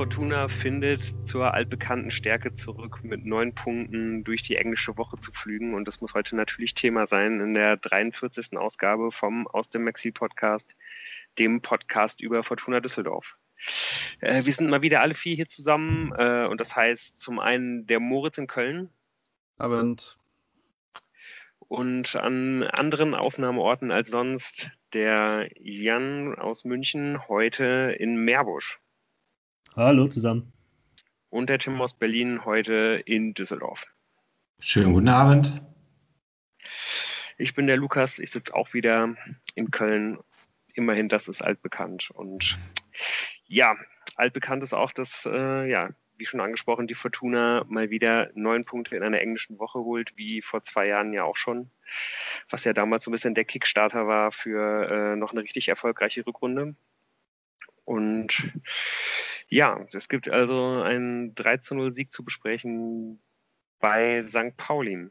Fortuna findet zur altbekannten Stärke zurück, mit 9 Punkten durch die englische Woche zu pflügen. Und das muss heute natürlich Thema sein in der 43. Ausgabe vom Aus dem Maxi-Podcast, dem Podcast über Fortuna Düsseldorf. Wir sind mal wieder alle 4 hier zusammen. Und das heißt zum einen der Moritz in Köln. Abend. Und an anderen Aufnahmeorten als sonst der Jan aus München, heute in Meerbusch. Hallo zusammen. Und der Tim aus Berlin, heute in Düsseldorf. Schönen guten Abend. Ich bin der Lukas, ich sitze auch wieder in Köln. Immerhin, das ist altbekannt. Und ja, altbekannt ist auch, dass, wie schon angesprochen, die Fortuna mal wieder 9 Punkte in einer englischen Woche holt, wie vor 2 Jahren ja auch schon. Was ja damals so ein bisschen der Kickstarter war für noch eine richtig erfolgreiche Rückrunde. Und ja, es gibt also einen 3-0-Sieg zu besprechen bei St. Pauli.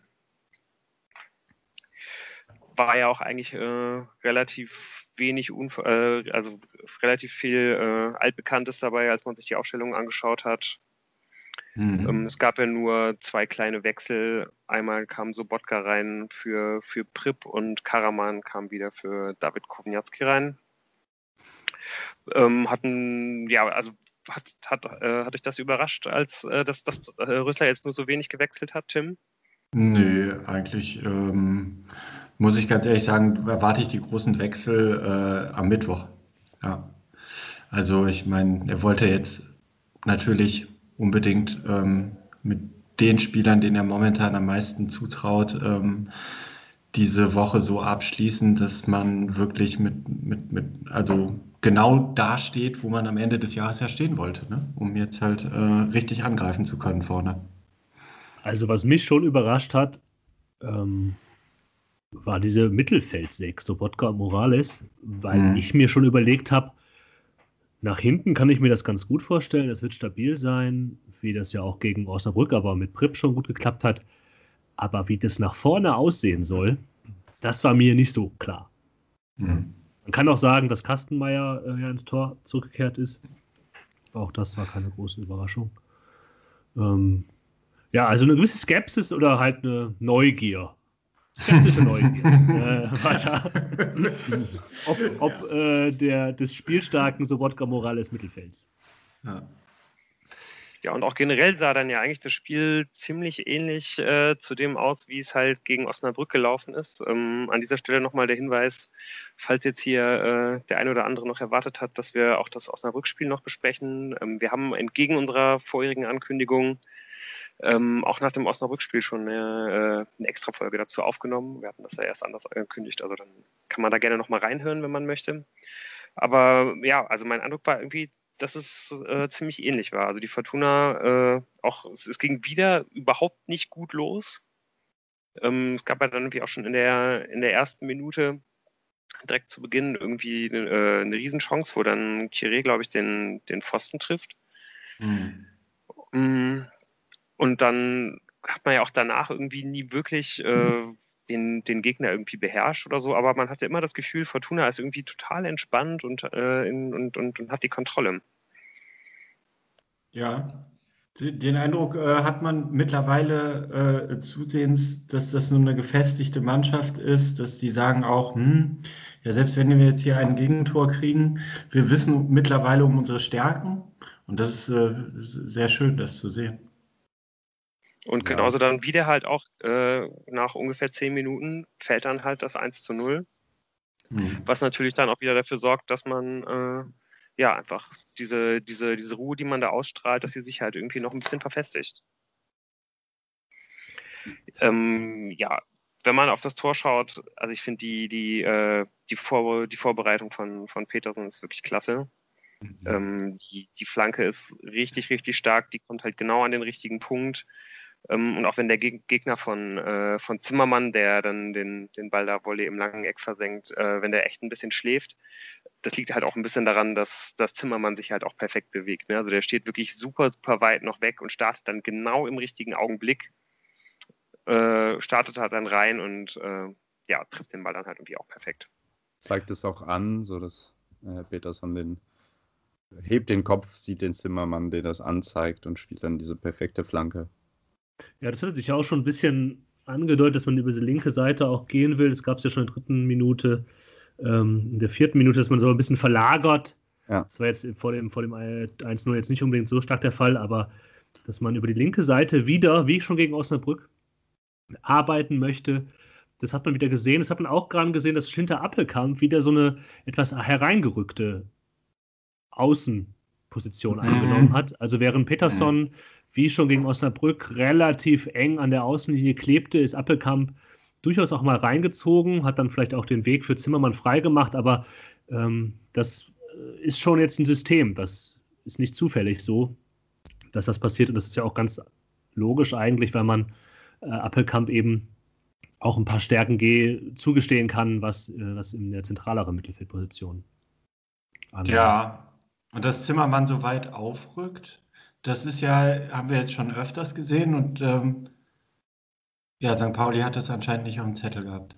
War ja auch eigentlich relativ wenig, relativ viel Altbekanntes dabei, als man sich die Aufstellung angeschaut hat. Es gab ja nur 2 kleine Wechsel. Einmal kam Sobotka rein für Pripp und Karaman kam wieder für David Kowniatski rein. Hat euch das überrascht, als dass Rösler jetzt nur so wenig gewechselt hat, Tim? Nö, eigentlich muss ich ganz ehrlich sagen, erwarte ich die großen Wechsel am Mittwoch. Ja. Also ich meine, er wollte jetzt natürlich unbedingt mit den Spielern, denen er momentan am meisten zutraut, diese Woche so abschließen, dass man wirklich also genau da steht, wo man am Ende des Jahres ja stehen wollte, ne? Um jetzt halt richtig angreifen zu können vorne. Also was mich schon überrascht hat, war diese Mittelfeldsechs, Sobotka und Morales, weil ich mir schon überlegt habe, nach hinten kann ich mir das ganz gut vorstellen, es wird stabil sein, wie das ja auch gegen Osnabrück, aber mit Pripp schon gut geklappt hat. Aber wie das nach vorne aussehen soll, das war mir nicht so klar. Man kann auch sagen, dass Kastenmeier ins Tor zurückgekehrt ist. Auch das war keine große Überraschung. Also eine gewisse Skepsis oder halt eine Neugier. Skeptische Neugier. Des spielstarken Sobotka Morales Mittelfelds. Ja, und auch generell sah dann ja eigentlich das Spiel ziemlich ähnlich zu dem aus, wie es halt gegen Osnabrück gelaufen ist. An dieser Stelle nochmal der Hinweis, falls jetzt hier der eine oder andere noch erwartet hat, dass wir auch das Osnabrück-Spiel noch besprechen. Wir haben entgegen unserer vorherigen Ankündigung auch nach dem Osnabrück-Spiel schon eine Extra-Folge dazu aufgenommen. Wir hatten das ja erst anders angekündigt, also dann kann man da gerne nochmal reinhören, wenn man möchte. Aber ja, also mein Eindruck war irgendwie, dass es ziemlich ähnlich war. Also die Fortuna, es ging wieder überhaupt nicht gut los. Es gab ja dann irgendwie auch schon in der ersten Minute direkt zu Beginn irgendwie eine Riesenchance, wo dann Chiré, glaube ich, den Pfosten trifft. Und dann hat man ja auch danach irgendwie nie wirklich den Gegner irgendwie beherrscht oder so, aber man hatte immer das Gefühl, Fortuna ist irgendwie total entspannt und hat die Kontrolle. Ja. Den Eindruck hat man mittlerweile zusehends, dass das so eine gefestigte Mannschaft ist, dass die sagen auch, selbst wenn wir jetzt hier ein Gegentor kriegen, wir wissen mittlerweile um unsere Stärken und das ist sehr schön, das zu sehen. Und genauso dann wieder halt auch nach ungefähr 10 Minuten fällt dann halt das 1:0, was natürlich dann auch wieder dafür sorgt, dass man einfach diese Ruhe, die man da ausstrahlt, dass sie sich halt irgendwie noch ein bisschen verfestigt. Wenn man auf das Tor schaut, also ich finde die Vorbereitung von Petersen ist wirklich klasse. Die Flanke ist richtig, richtig stark, die kommt halt genau an den richtigen Punkt. Und auch wenn der Gegner von Zimmermann, der dann den Ball da Volley im langen Eck versenkt, wenn der echt ein bisschen schläft, das liegt halt auch ein bisschen daran, dass Zimmermann sich halt auch perfekt bewegt. Ne? Also der steht wirklich super, super weit noch weg und startet dann genau im richtigen Augenblick, startet halt dann rein und trifft den Ball dann halt irgendwie auch perfekt. Zeigt es auch an, so dass Peterson hebt den Kopf, sieht den Zimmermann, der das anzeigt und spielt dann diese perfekte Flanke. Ja, das hat sich ja auch schon ein bisschen angedeutet, dass man über diese linke Seite auch gehen will. Das gab es ja schon in der 3. Minute, in der 4. Minute, dass man so ein bisschen verlagert. Ja. Das war jetzt vor dem 1-0 jetzt nicht unbedingt so stark der Fall, aber dass man über die linke Seite wieder, wie schon gegen Osnabrück, arbeiten möchte. Das hat man wieder gesehen. Das hat man auch gerade gesehen, dass Schinter Appelkamp wieder so eine etwas hereingerückte Außenposition eingenommen hat. Also während Peterson, wie schon gegen Osnabrück, relativ eng an der Außenlinie klebte, ist Appelkamp durchaus auch mal reingezogen, hat dann vielleicht auch den Weg für Zimmermann freigemacht, aber das ist schon jetzt ein System. Das ist nicht zufällig so, dass das passiert, und das ist ja auch ganz logisch eigentlich, weil man Appelkamp eben auch ein paar Stärken zugestehen kann, was in der zentraleren Mittelfeldposition angeht. Ja, und dass Zimmermann so weit aufrückt, das ist ja, haben wir jetzt schon öfters gesehen, und ja, St. Pauli hat das anscheinend nicht auf dem Zettel gehabt.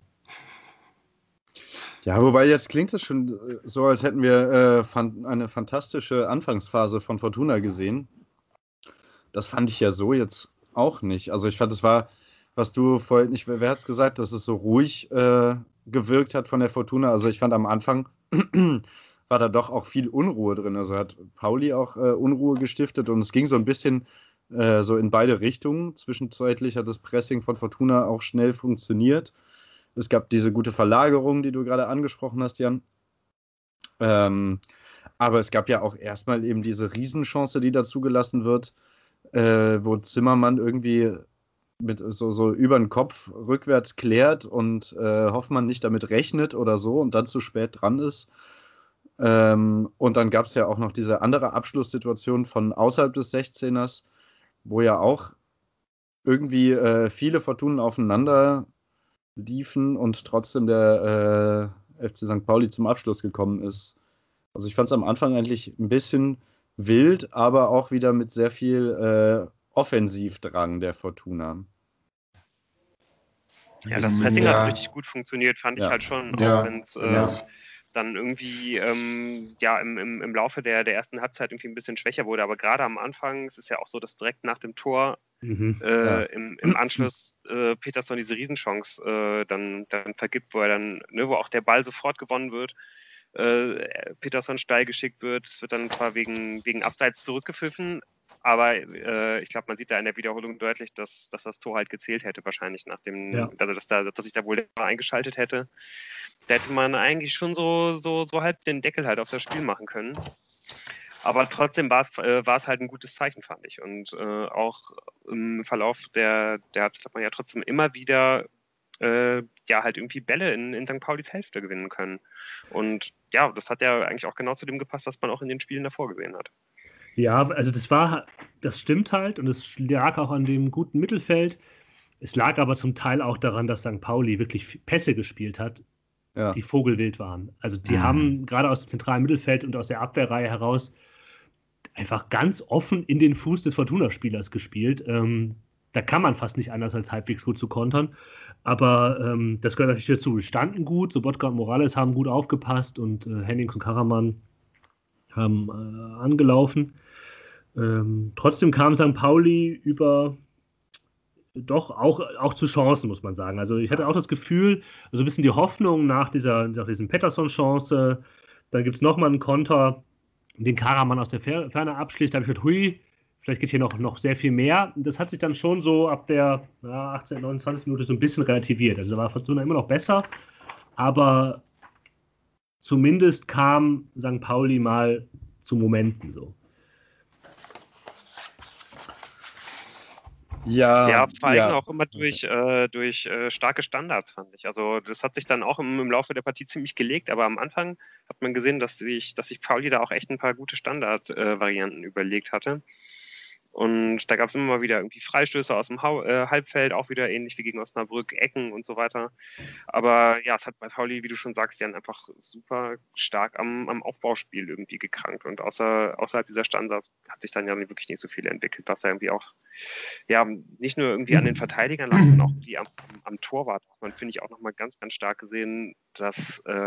Ja, wobei jetzt klingt es schon so, als hätten wir eine fantastische Anfangsphase von Fortuna gesehen. Das fand ich ja so jetzt auch nicht. Also ich fand, es war, was du vorhin, wer hat es gesagt, dass es so ruhig gewirkt hat von der Fortuna. Also ich fand, am Anfang war da doch auch viel Unruhe drin. Also hat Pauli auch Unruhe gestiftet, und es ging so ein bisschen so in beide Richtungen. Zwischenzeitlich hat das Pressing von Fortuna auch schnell funktioniert. Es gab diese gute Verlagerung, die du gerade angesprochen hast, Jan. Aber es gab ja auch erstmal eben diese Riesenchance, die da zugelassen wird, wo Zimmermann irgendwie mit so über den Kopf rückwärts klärt und Hoffmann nicht damit rechnet oder so und dann zu spät dran ist. Und dann gab es ja auch noch diese andere Abschlusssituation von außerhalb des 16ers, wo ja auch irgendwie viele Fortunen aufeinander liefen und trotzdem der FC St. Pauli zum Abschluss gekommen ist. Also ich fand es am Anfang eigentlich ein bisschen wild, aber auch wieder mit sehr viel Offensivdrang der Fortuna. Ja, das Pressing hat richtig gut funktioniert, fand ich halt schon, auch wenn es dann irgendwie im Laufe der ersten Halbzeit irgendwie ein bisschen schwächer wurde. Aber gerade am Anfang, es ist ja auch so, dass direkt nach dem Tor im Anschluss Peterson diese Riesenchance dann vergibt, wo er dann, wo auch der Ball sofort gewonnen wird. Peterson steil geschickt wird, es wird dann zwar wegen Abseits zurückgepfiffen, aber ich glaube, man sieht da in der Wiederholung deutlich, dass das Tor halt gezählt hätte, wahrscheinlich nach dem, also dass sich da wohl der eingeschaltet hätte. Da hätte man eigentlich schon so halb den Deckel halt auf das Spiel machen können. Aber trotzdem war es halt ein gutes Zeichen, fand ich. Und auch im Verlauf der hat man ja trotzdem immer wieder halt irgendwie Bälle in St. Paulis Hälfte gewinnen können. Und ja, das hat ja eigentlich auch genau zu dem gepasst, was man auch in den Spielen davor gesehen hat. Ja, also das stimmt halt, und es lag auch an dem guten Mittelfeld. Es lag aber zum Teil auch daran, dass St. Pauli wirklich Pässe gespielt hat, die vogelwild waren. Also die haben gerade aus dem zentralen Mittelfeld und aus der Abwehrreihe heraus einfach ganz offen in den Fuß des Fortuna-Spielers gespielt. Da kann man fast nicht anders, als halbwegs gut zu kontern. Aber das gehört natürlich dazu. Wir standen gut, Sobotka und Morales haben gut aufgepasst, und Hennings und Karaman haben angelaufen. Trotzdem kam St. Pauli doch auch zu Chancen, muss man sagen. Also ich hatte auch das Gefühl, so ein bisschen die Hoffnung nach diesem Pettersson-Chance, dann gibt es nochmal einen Konter, den Karaman aus der Ferne abschließt. Da habe ich gedacht, hui, vielleicht geht hier noch sehr viel mehr. Das hat sich dann schon so ab der 18, 29 Minute so ein bisschen relativiert. Also da war Fortuna immer noch besser, aber zumindest kam St. Pauli mal zu Momenten so. Ja, vor allem auch immer durch starke Standards, fand ich. Also das hat sich dann auch im Laufe der Partie ziemlich gelegt, aber am Anfang hat man gesehen, dass sich Pauli da auch echt ein paar gute Standardvarianten überlegt hatte. Und da gab es immer mal wieder irgendwie Freistöße aus dem Halbfeld, auch wieder ähnlich wie gegen Osnabrück, Ecken und so weiter. Aber ja, es hat bei Pauli, wie du schon sagst, Jan, einfach super stark am Aufbauspiel irgendwie gekrankt. Und außerhalb dieser Standards hat sich dann ja wirklich nicht so viel entwickelt, was ja irgendwie auch nicht nur irgendwie an den Verteidigern lag, sondern auch irgendwie am Torwart. Man, finde ich, auch nochmal ganz, ganz stark gesehen, dass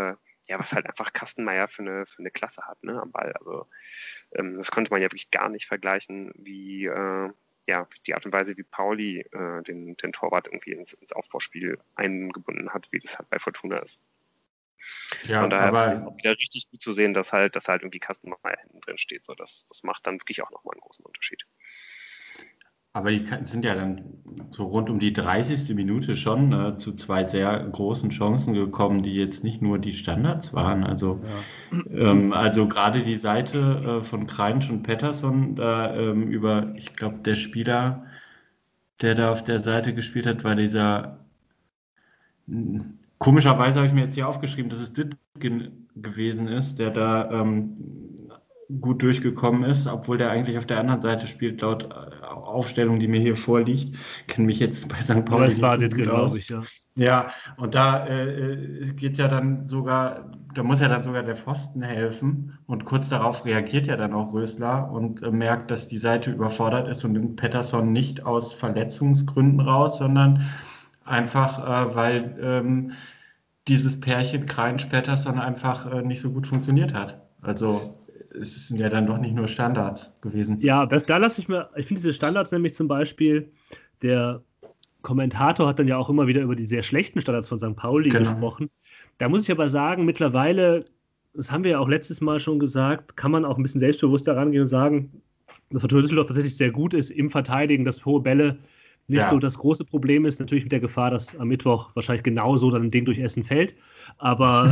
was halt einfach Kastenmeier für eine Klasse hat, ne, am Ball. Also das konnte man ja wirklich gar nicht vergleichen, wie die Art und Weise, wie Pauli den Torwart irgendwie ins Aufbauspiel eingebunden hat, wie das halt bei Fortuna ist. Ja, Von daher aber ist es auch wieder richtig gut zu sehen, dass halt irgendwie Kastenmeier hinten drin steht. So, das macht dann wirklich auch nochmal einen großen Unterschied. Aber die sind ja dann so rund um die 30. Minute schon zu 2 sehr großen Chancen gekommen, die jetzt nicht nur die Standards waren. Also, also gerade die Seite von Kreinsch und Pettersson, da ich glaube, der Spieler, der da auf der Seite gespielt hat, war dieser, komischerweise habe ich mir jetzt hier aufgeschrieben, dass es Dittgen gewesen ist, der da gut durchgekommen ist, obwohl der eigentlich auf der anderen Seite spielt, laut Aufstellung, die mir hier vorliegt. Kenne mich jetzt bei St. Pauli nicht so gut aus. Ich, ja. Ja, und da geht's ja dann sogar, da muss ja dann sogar der Pfosten helfen und kurz darauf reagiert ja dann auch Rösler und merkt, dass die Seite überfordert ist und nimmt Pettersson nicht aus Verletzungsgründen raus, sondern einfach, weil dieses Pärchen Kreinsch-Pettersson einfach nicht so gut funktioniert hat. Also es sind ja dann doch nicht nur Standards gewesen. Ja, ich finde diese Standards nämlich zum Beispiel, der Kommentator hat dann ja auch immer wieder über die sehr schlechten Standards von St. Pauli gesprochen. Da muss ich aber sagen, mittlerweile, das haben wir ja auch letztes Mal schon gesagt, kann man auch ein bisschen selbstbewusster rangehen und sagen, dass Fortuna Düsseldorf tatsächlich sehr gut ist im Verteidigen, dass hohe Bälle nicht so das große Problem ist. Natürlich mit der Gefahr, dass am Mittwoch wahrscheinlich genauso dann ein Ding durch Essen fällt. Aber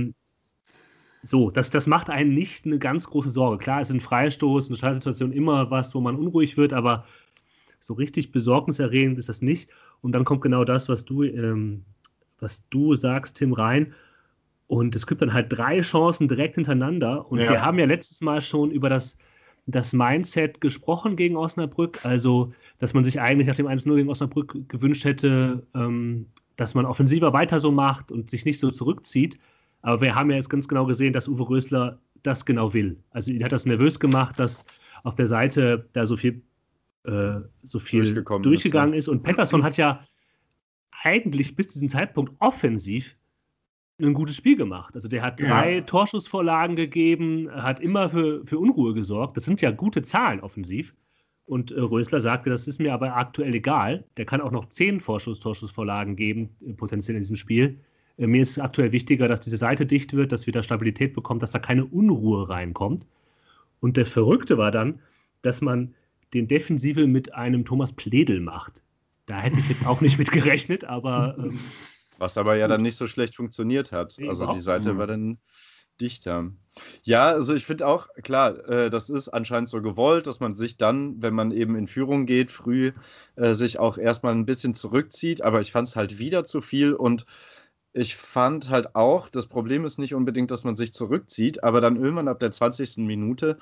das macht einen nicht eine ganz große Sorge. Klar, es ist ein Freistoß, eine Schallsituation immer was, wo man unruhig wird, aber so richtig besorgniserregend ist das nicht. Und dann kommt genau das, was du sagst, Tim, rein. Und es gibt dann halt 3 Chancen direkt hintereinander. Und wir haben ja letztes Mal schon über das Mindset gesprochen gegen Osnabrück. Also, dass man sich eigentlich nach dem 1-0 gegen Osnabrück gewünscht hätte, dass man offensiver weiter so macht und sich nicht so zurückzieht. Aber wir haben ja jetzt ganz genau gesehen, dass Uwe Rösler das genau will. Also, er hat das nervös gemacht, dass auf der Seite da so viel durchgegangen ist. Und Pettersson hat ja eigentlich bis zu diesem Zeitpunkt offensiv ein gutes Spiel gemacht. Also der hat 3 Torschussvorlagen gegeben, hat immer für Unruhe gesorgt. Das sind ja gute Zahlen offensiv. Und Rösler sagte, das ist mir aber aktuell egal. Der kann auch noch 10 Torschussvorlagen geben, potenziell in diesem Spiel. Mir ist aktuell wichtiger, dass diese Seite dicht wird, dass wir da Stabilität bekommen, dass da keine Unruhe reinkommt. Und der Verrückte war dann, dass man den Defensive mit einem Thomas Pledel macht. Da hätte ich jetzt auch nicht mit gerechnet, aber was aber ja dann nicht so schlecht funktioniert hat. Also die Seite war dann dichter. Ja, also ich finde auch, klar, das ist anscheinend so gewollt, dass man sich dann, wenn man eben in Führung geht, früh sich auch erstmal ein bisschen zurückzieht, aber ich fand es halt wieder zu viel und ich fand halt auch, das Problem ist nicht unbedingt, dass man sich zurückzieht, aber dann irgendwann ab der 20. Minute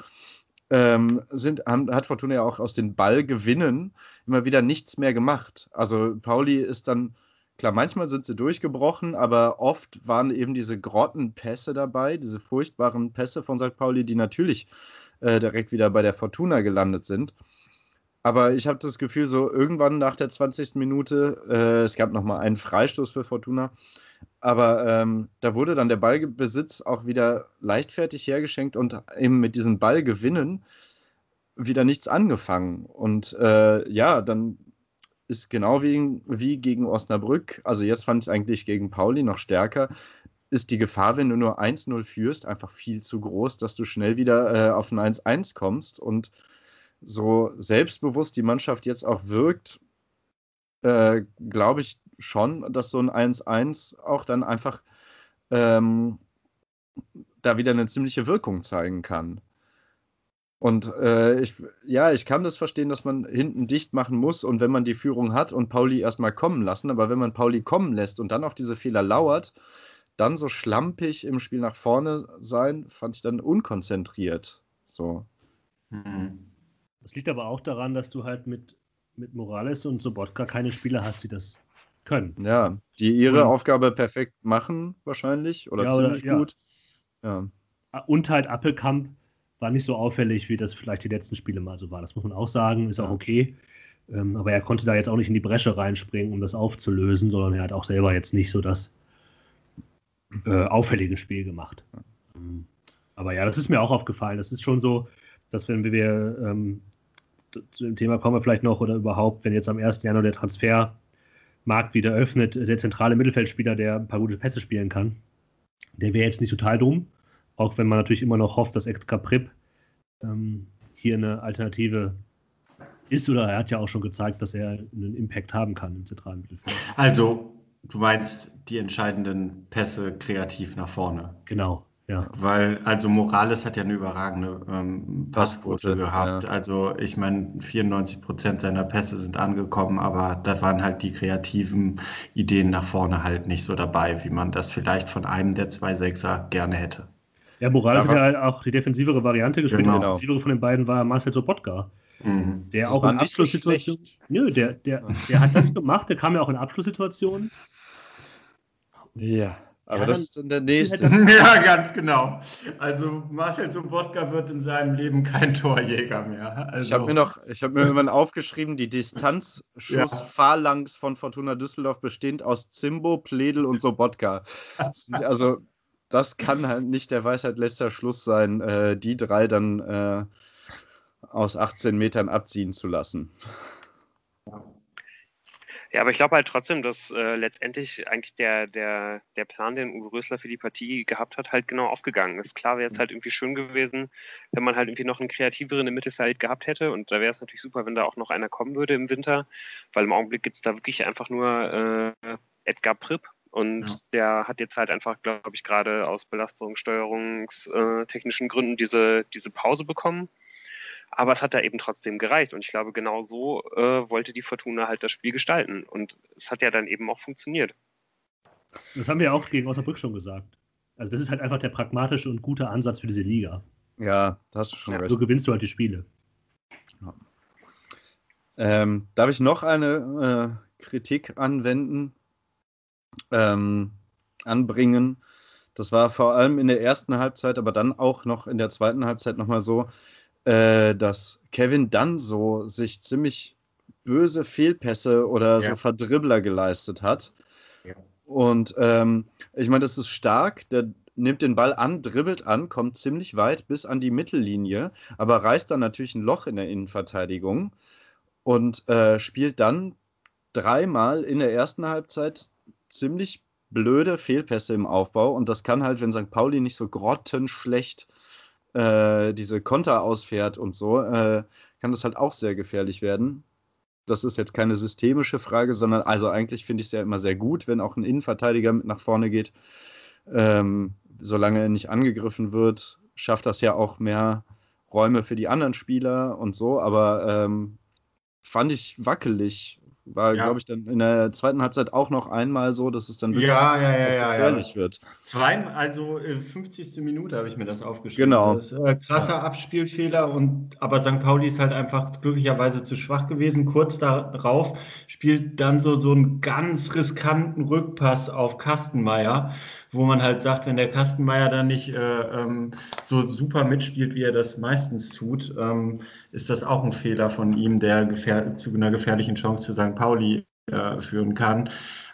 hat Fortuna ja auch aus den Ballgewinnen immer wieder nichts mehr gemacht. Also Pauli ist dann, klar, manchmal sind sie durchgebrochen, aber oft waren eben diese Grottenpässe dabei, diese furchtbaren Pässe von St. Pauli, die natürlich direkt wieder bei der Fortuna gelandet sind. Aber ich habe das Gefühl, so irgendwann nach der 20. Minute, es gab nochmal einen Freistoß für Fortuna, aber da wurde dann der Ballbesitz auch wieder leichtfertig hergeschenkt und eben mit diesen Ballgewinnen wieder nichts angefangen. Und dann ist genau wie gegen Osnabrück, also jetzt fand ich es eigentlich gegen Pauli noch stärker, ist die Gefahr, wenn du nur 1-0 führst, einfach viel zu groß, dass du schnell wieder auf ein 1-1 kommst. Und so selbstbewusst die Mannschaft jetzt auch wirkt, glaube ich schon, dass so ein 1-1 auch dann einfach da wieder eine ziemliche Wirkung zeigen kann. Und ich kann das verstehen, dass man hinten dicht machen muss und wenn man die Führung hat und Pauli erstmal kommen lassen, aber wenn man Pauli kommen lässt und dann auf diese Fehler lauert, dann so schlampig im Spiel nach vorne sein, fand ich dann unkonzentriert. So. Das liegt aber auch daran, dass du halt mit Morales und Sobotka keine Spieler hast, die das können. Ja, die ihre Aufgabe perfekt machen wahrscheinlich oder ziemlich gut. Ja. Und halt Appelkamp war nicht so auffällig, wie das vielleicht die letzten Spiele mal so war. Das muss man auch sagen, ist auch okay. Aber er konnte da jetzt auch nicht in die Bresche reinspringen, um das aufzulösen, sondern er hat auch selber jetzt nicht so das auffälliges Spiel gemacht. Aber ja, das ist mir auch aufgefallen. Das ist schon so, dass wenn wir zu dem Thema kommen wir vielleicht noch oder überhaupt, wenn jetzt am 1. Januar der Transfermarkt wieder öffnet, der zentrale Mittelfeldspieler, der ein paar gute Pässe spielen kann, der wäre jetzt nicht total dumm, auch wenn man natürlich immer noch hofft, dass Edgar Pripp hier eine Alternative ist, oder er hat ja auch schon gezeigt, dass er einen Impact haben kann im zentralen Mittelfeld. Also, du meinst die entscheidenden Pässe kreativ nach vorne. Genau, ja. Weil, also Morales hat ja eine überragende Passquote gehabt. Ja. Also, ich meine, 94% seiner Pässe sind angekommen, aber da waren halt die kreativen Ideen nach vorne halt nicht so dabei, wie man das vielleicht von einem der 2 Sechser gerne hätte. Ja, Morales hat ja halt auch die defensivere Variante gespielt. Genau. Die defensivere von den beiden war Marcel Sobotka. Der Das auch war in nicht so Abschlusssituationen. schlecht. Nö, der hat das gemacht, der kam ja auch in Abschlusssituationen. Ja, aber Ja, das dann- ist dann der ist nächste. halt Ja, ganz genau. Also Marcel Sobotka wird in seinem Leben kein Torjäger mehr. Also, Ich habe mir irgendwann aufgeschrieben, die Distanzschuss-Phalanx von Fortuna Düsseldorf bestehend aus Zimbo, Pledel und Sobotka. Also, das kann halt nicht der Weisheit letzter Schluss sein, die drei dann aus 18 Metern abziehen zu lassen. Ja, aber ich glaube halt trotzdem, dass letztendlich eigentlich der Plan, den Uwe Rösler für die Partie gehabt hat, halt genau aufgegangen ist. Klar wäre es halt irgendwie schön gewesen, wenn man halt irgendwie noch einen kreativeren im Mittelfeld gehabt hätte, und da wäre es natürlich super, wenn da auch noch einer kommen würde im Winter, weil im Augenblick gibt es da wirklich einfach nur Edgar Pripp, und der hat jetzt halt einfach, glaube ich, gerade aus belastungssteuerungstechnischen Gründen diese Pause bekommen. Aber es hat da eben trotzdem gereicht. Und ich glaube, genau so wollte die Fortuna halt das Spiel gestalten. Und es hat ja dann eben auch funktioniert. Das haben wir ja auch gegen Osnabrück schon gesagt. Also das ist halt einfach der pragmatische und gute Ansatz für diese Liga. Ja, da hast du schon recht. So gewinnst du halt die Spiele. Darf ich noch eine Kritik anbringen? Das war vor allem in der ersten Halbzeit, aber dann auch noch in der zweiten Halbzeit nochmal so, dass Kevin Danso sich ziemlich böse Fehlpässe oder so Verdribbler geleistet hat. Ja. Und ich meine, das ist stark. Der nimmt den Ball an, dribbelt an, kommt ziemlich weit bis an die Mittellinie, aber reißt dann natürlich ein Loch in der Innenverteidigung und spielt dann dreimal in der ersten Halbzeit ziemlich blöde Fehlpässe im Aufbau. Und das kann halt, wenn St. Pauli nicht so grottenschlecht diese Konter ausfährt und so, kann das halt auch sehr gefährlich werden. Das ist jetzt keine systemische Frage, sondern also eigentlich finde ich es ja immer sehr gut, wenn auch ein Innenverteidiger mit nach vorne geht. Solange er nicht angegriffen wird, schafft das ja auch mehr Räume für die anderen Spieler und so, aber fand ich wackelig. War, glaube ich, dann in der zweiten Halbzeit auch noch einmal so, dass es dann wirklich gefährlich wird. 50. Minute habe ich mir das aufgeschrieben. Genau. Das ist krasser Abspielfehler, aber St. Pauli ist halt einfach glücklicherweise zu schwach gewesen. Kurz darauf spielt dann so einen ganz riskanten Rückpass auf Kastenmeier, wo man halt sagt, wenn der Kastenmeier dann nicht so super mitspielt, wie er das meistens tut, ist das auch ein Fehler von ihm, der zu einer gefährlichen Chance für St. Pauli führen kann.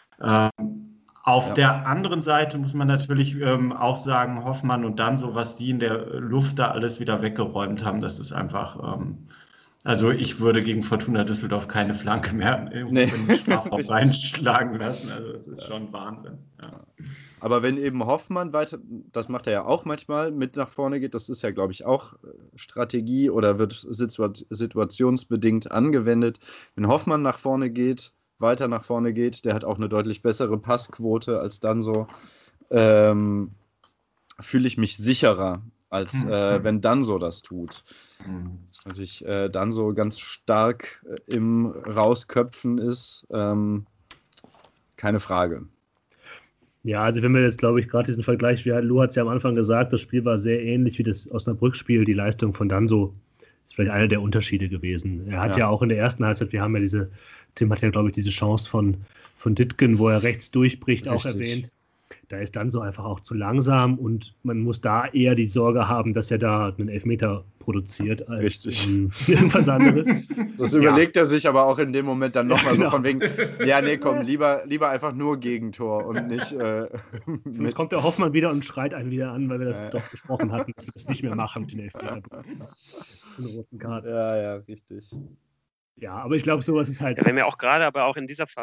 Auf der anderen Seite muss man natürlich auch sagen, Hoffmann und Danso, was die in der Luft da alles wieder weggeräumt haben, das ist einfach... Also ich würde gegen Fortuna Düsseldorf keine Flanke mehr in den Strafraum reinschlagen lassen. Also das ist schon Wahnsinn. Ja. Aber wenn eben Hoffmann weiter, das macht er ja auch manchmal, mit nach vorne geht, das ist ja, glaube ich, auch Strategie oder wird situationsbedingt angewendet. Wenn Hoffmann nach vorne geht, weiter nach vorne geht, der hat auch eine deutlich bessere Passquote als Danso, fühle ich mich sicherer, als wenn Danso das tut. Das ist natürlich Danso ganz stark im Rausköpfen ist, keine Frage. Ja, also wenn wir jetzt, glaube ich, gerade diesen Vergleich, Lou hat es ja am Anfang gesagt, das Spiel war sehr ähnlich wie das Osnabrück-Spiel. Die Leistung von Danso ist vielleicht einer der Unterschiede gewesen. Er hat ja auch in der ersten Halbzeit, wir haben ja Tim hat ja, glaube ich, diese Chance von Dittgen, wo er rechts durchbricht, auch erwähnt. Da ist dann so einfach auch zu langsam und man muss da eher die Sorge haben, dass er da einen Elfmeter produziert als irgendwas anderes. Das überlegt er sich aber auch in dem Moment dann nochmal so genau. von wegen, ja, nee, komm, lieber einfach nur Gegentor und nicht Sonst kommt der Hoffmann wieder und schreit einen wieder an, weil wir das doch besprochen hatten, dass wir das nicht mehr machen mit den Elfmeter. Den roten Karten. Ja, richtig. Ja, aber ich glaube, sowas ist halt... Ja, wenn mir auch gerade irgendwie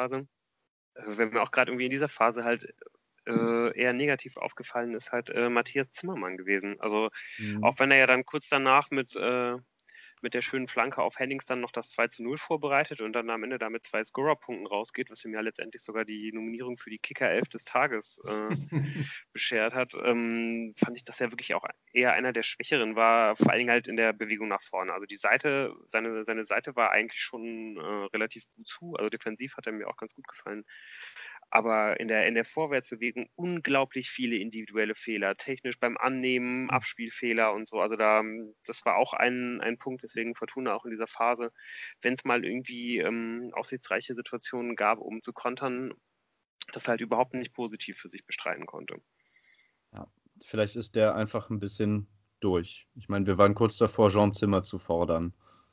in dieser Phase halt eher negativ aufgefallen ist, halt Matthias Zimmermann gewesen. Also auch wenn er ja dann kurz danach mit der schönen Flanke auf Hennings dann noch das 2:0 vorbereitet und dann am Ende damit 2 Scorer-Punkten rausgeht, was ihm ja letztendlich sogar die Nominierung für die Kicker-11 des Tages beschert hat, fand ich, dass er wirklich auch eher einer der Schwächeren war, vor allen Dingen halt in der Bewegung nach vorne. Also die Seite, seine Seite war eigentlich schon relativ gut zu, also defensiv hat er mir auch ganz gut gefallen. Aber in der Vorwärtsbewegung unglaublich viele individuelle Fehler, technisch beim Annehmen, Abspielfehler und so. Also das war auch ein Punkt, weswegen Fortuna auch in dieser Phase, wenn es mal irgendwie aussichtsreiche Situationen gab, um zu kontern, das halt überhaupt nicht positiv für sich bestreiten konnte. Ja, vielleicht ist der einfach ein bisschen durch. Ich meine, wir waren kurz davor, Jean Zimmer zu fordern.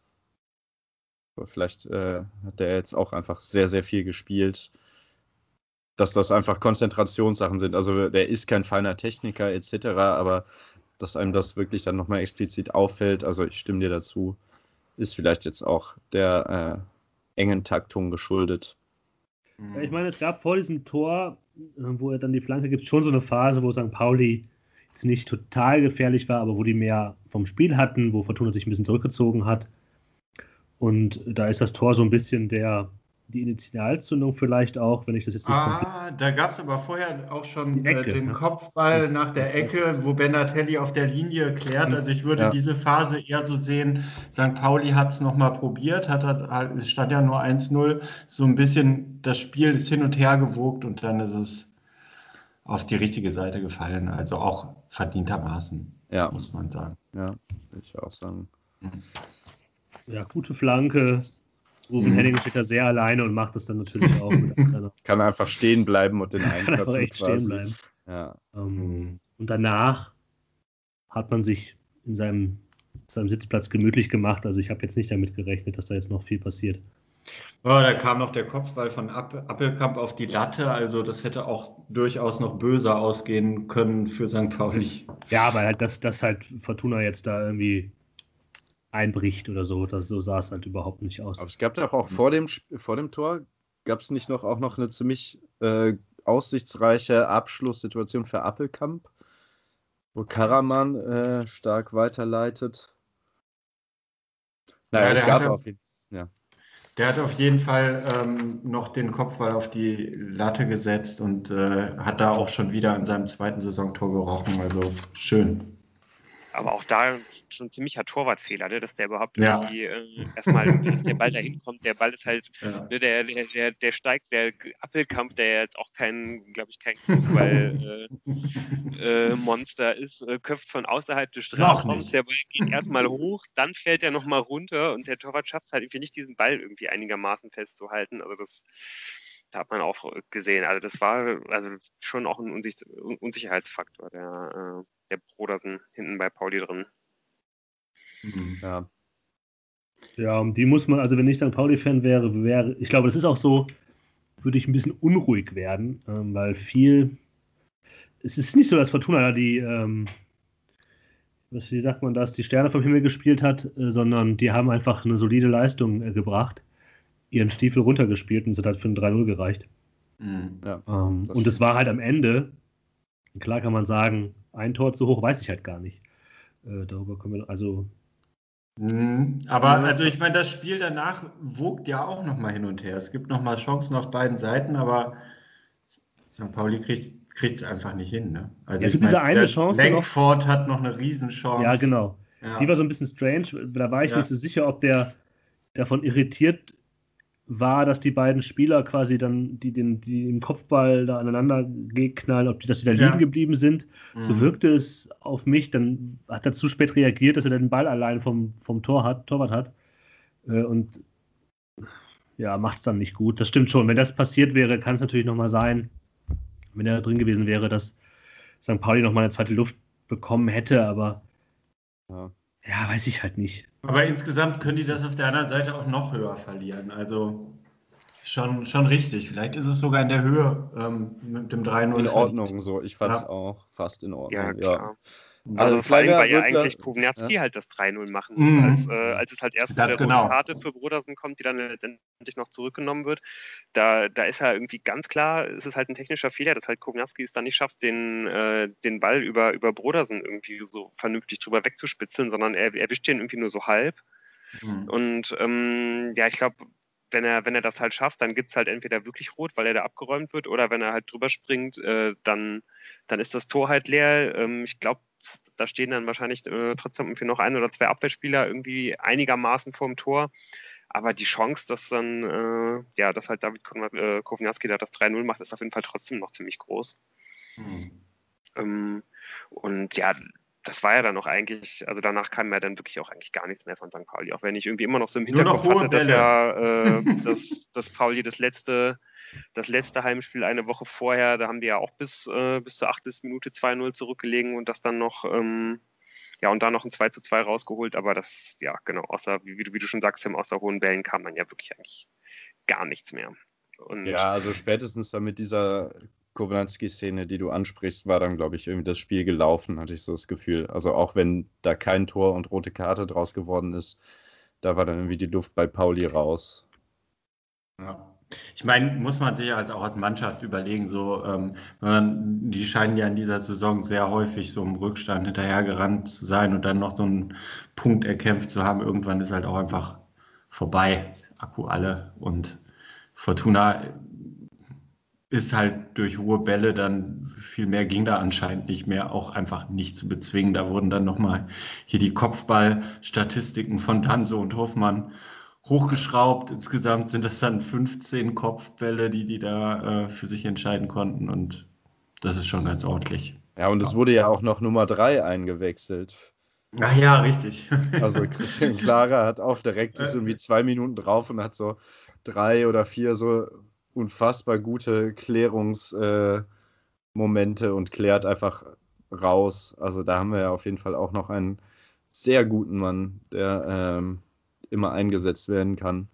Aber vielleicht hat der jetzt auch einfach sehr, sehr viel gespielt. Dass das einfach Konzentrationssachen sind. Also der ist kein feiner Techniker etc., aber dass einem das wirklich dann nochmal explizit auffällt, also ich stimme dir dazu, ist vielleicht jetzt auch der engen Taktung geschuldet. Ja, ich meine, es gab vor diesem Tor, wo er dann die Flanke gibt, schon so eine Phase, wo St. Pauli jetzt nicht total gefährlich war, aber wo die mehr vom Spiel hatten, wo Fortuna sich ein bisschen zurückgezogen hat. Und da ist das Tor so ein bisschen die Initialzündung vielleicht auch, wenn ich das jetzt nicht da gab es aber vorher auch schon den Kopfball nach der Ecke, wo Benatelli auf der Linie klärt. Also ich würde diese Phase eher so sehen, St. Pauli hat es nochmal probiert, es stand ja nur 1:0, so ein bisschen das Spiel ist hin und her gewogt und dann ist es auf die richtige Seite gefallen. Also auch verdientermaßen, muss man sagen. Ja, würde ich auch sagen. Ja, gute Flanke. Ruben Henning steht da sehr alleine und macht das dann natürlich auch. Kann einfach stehen bleiben und den einköpfen. Kann einfach echt stehen bleiben. Ja. Und danach hat man sich in seinem Sitzplatz gemütlich gemacht. Also ich habe jetzt nicht damit gerechnet, dass da jetzt noch viel passiert. Da kam noch der Kopfball von Appelkamp auf die Latte. Also das hätte auch durchaus noch böser ausgehen können für St. Pauli. Ja, weil halt das halt Fortuna jetzt da irgendwie einbricht oder so. So sah es halt überhaupt nicht aus. Aber es gab doch auch vor dem Tor, gab es nicht auch noch eine ziemlich aussichtsreiche Abschlusssituation für Appelkamp, wo Karaman stark weiterleitet. Naja, es gab auf jeden Fall. Der hat auf jeden Fall noch den Kopfball auf die Latte gesetzt und hat da auch schon wieder an seinem zweiten Saisontor gerochen. Also schön. Aber auch da schon ein ziemlicher Torwartfehler, ne? Dass der überhaupt irgendwie erstmal der Ball dahin kommt. Der Ball ist halt, ne, der steigt, der Appelkamp, der jetzt auch kein Monster ist, köpft von außerhalb des Strafraums. Der Ball geht erstmal hoch, dann fällt er nochmal runter und der Torwart schafft es halt irgendwie nicht, diesen Ball irgendwie einigermaßen festzuhalten. Also da hat man auch gesehen. Also das war schon auch ein Unsicherheitsfaktor, der Brodersen hinten bei Pauli drin. Ja, um die muss man, also wenn ich St. Pauli-Fan wäre, ich glaube, das ist auch so, würde ich ein bisschen unruhig werden, weil es ist nicht so, dass Fortuna die, wie sagt man das, die Sterne vom Himmel gespielt hat, sondern die haben einfach eine solide Leistung gebracht, ihren Stiefel runtergespielt und es hat halt für ein 3:0 gereicht. Und es war halt am Ende, klar kann man sagen, ein Tor zu hoch, weiß ich halt gar nicht. Darüber können wir, aber also ich meine, das Spiel danach wogt ja auch nochmal hin und her. Es gibt nochmal Chancen auf beiden Seiten, aber St. Pauli kriegt es einfach nicht hin. Ne? Also ich meine, eine Chance Langford hat noch eine Riesenchance. Ja, genau. Ja. Die war so ein bisschen strange. Da war ich nicht so sicher, ob der davon irritiert war, dass die beiden Spieler quasi dann, die im Kopfball da aneinander knallen, dass sie da liegen geblieben sind. So wirkte es auf mich. Dann hat er zu spät reagiert, dass er den Ball allein vom Torwart hat. Und macht es dann nicht gut. Das stimmt schon. Wenn das passiert wäre, kann es natürlich nochmal sein, wenn er drin gewesen wäre, dass St. Pauli nochmal eine zweite Luft bekommen hätte, aber ja, weiß ich halt nicht. Aber insgesamt können die das auf der anderen Seite auch noch höher verlieren. Also schon richtig. Vielleicht ist es sogar in der Höhe mit dem 3-0. In Ordnung, so. Ich fand es auch fast in Ordnung. Ja, klar. Also vor allem, weil ja Rückler, eigentlich Kovnatski halt das 3-0 machen muss, als es halt erst eine rote Karte für Brodersen kommt, die dann letztendlich noch zurückgenommen wird. Da ist ja irgendwie ganz klar, es ist halt ein technischer Fehler, dass halt Kovnatski es dann nicht schafft, den Ball über Brodersen irgendwie so vernünftig drüber wegzuspitzeln, sondern er erwischt den irgendwie nur so halb. Und ich glaube, wenn er das halt schafft, dann gibt es halt entweder wirklich rot, weil er da abgeräumt wird, oder wenn er halt drüber springt, dann ist das Tor halt leer. Ich glaube, da stehen dann wahrscheinlich trotzdem irgendwie noch 1 oder 2 Abwehrspieler irgendwie einigermaßen vorm Tor. Aber die Chance, dass dann, dass halt David Kovnatski da das 3-0 macht, ist auf jeden Fall trotzdem noch ziemlich groß. Und ja, das war ja dann noch eigentlich, also danach kam ja dann wirklich auch eigentlich gar nichts mehr von St. Pauli, auch wenn ich irgendwie immer noch so im Hinterkopf hatte, dass Pauli das letzte Heimspiel eine Woche vorher, da haben die ja auch bis zur 80. Minute 2-0 zurückgelegen und das dann noch, und da noch ein 2-2 rausgeholt, aber das, ja, genau, außer, wie du schon sagst, Tim, aus der hohen Wellen kam dann ja wirklich eigentlich gar nichts mehr. Und ja, also spätestens dann mit dieser Kovnatski-Szene, die du ansprichst, war dann, glaube ich, irgendwie das Spiel gelaufen, hatte ich so das Gefühl. Also auch wenn da kein Tor und rote Karte draus geworden ist, da war dann irgendwie die Luft bei Pauli raus. Ja. Ich meine, muss man sich halt auch als Mannschaft überlegen, so, die scheinen ja in dieser Saison sehr häufig so im Rückstand hinterhergerannt zu sein und dann noch so einen Punkt erkämpft zu haben. Irgendwann ist halt auch einfach vorbei, Akku alle. Und Fortuna ist halt durch hohe Bälle dann, viel mehr ging da anscheinend nicht mehr, auch einfach nicht zu bezwingen. Da wurden dann nochmal hier die Kopfballstatistiken von Danso und Hofmann hochgeschraubt. Insgesamt sind das dann 15 Kopfbälle, die da für sich entscheiden konnten, und das ist schon ganz ordentlich. Ja, und es wurde ja auch noch Nummer 3 eingewechselt. Ach ja, richtig. Also Christian Clara hat auch direkt ist irgendwie 2 Minuten drauf und hat so 3 oder 4 so unfassbar gute Klärungsmomente und klärt einfach raus. Also da haben wir ja auf jeden Fall auch noch einen sehr guten Mann, der immer eingesetzt werden kann.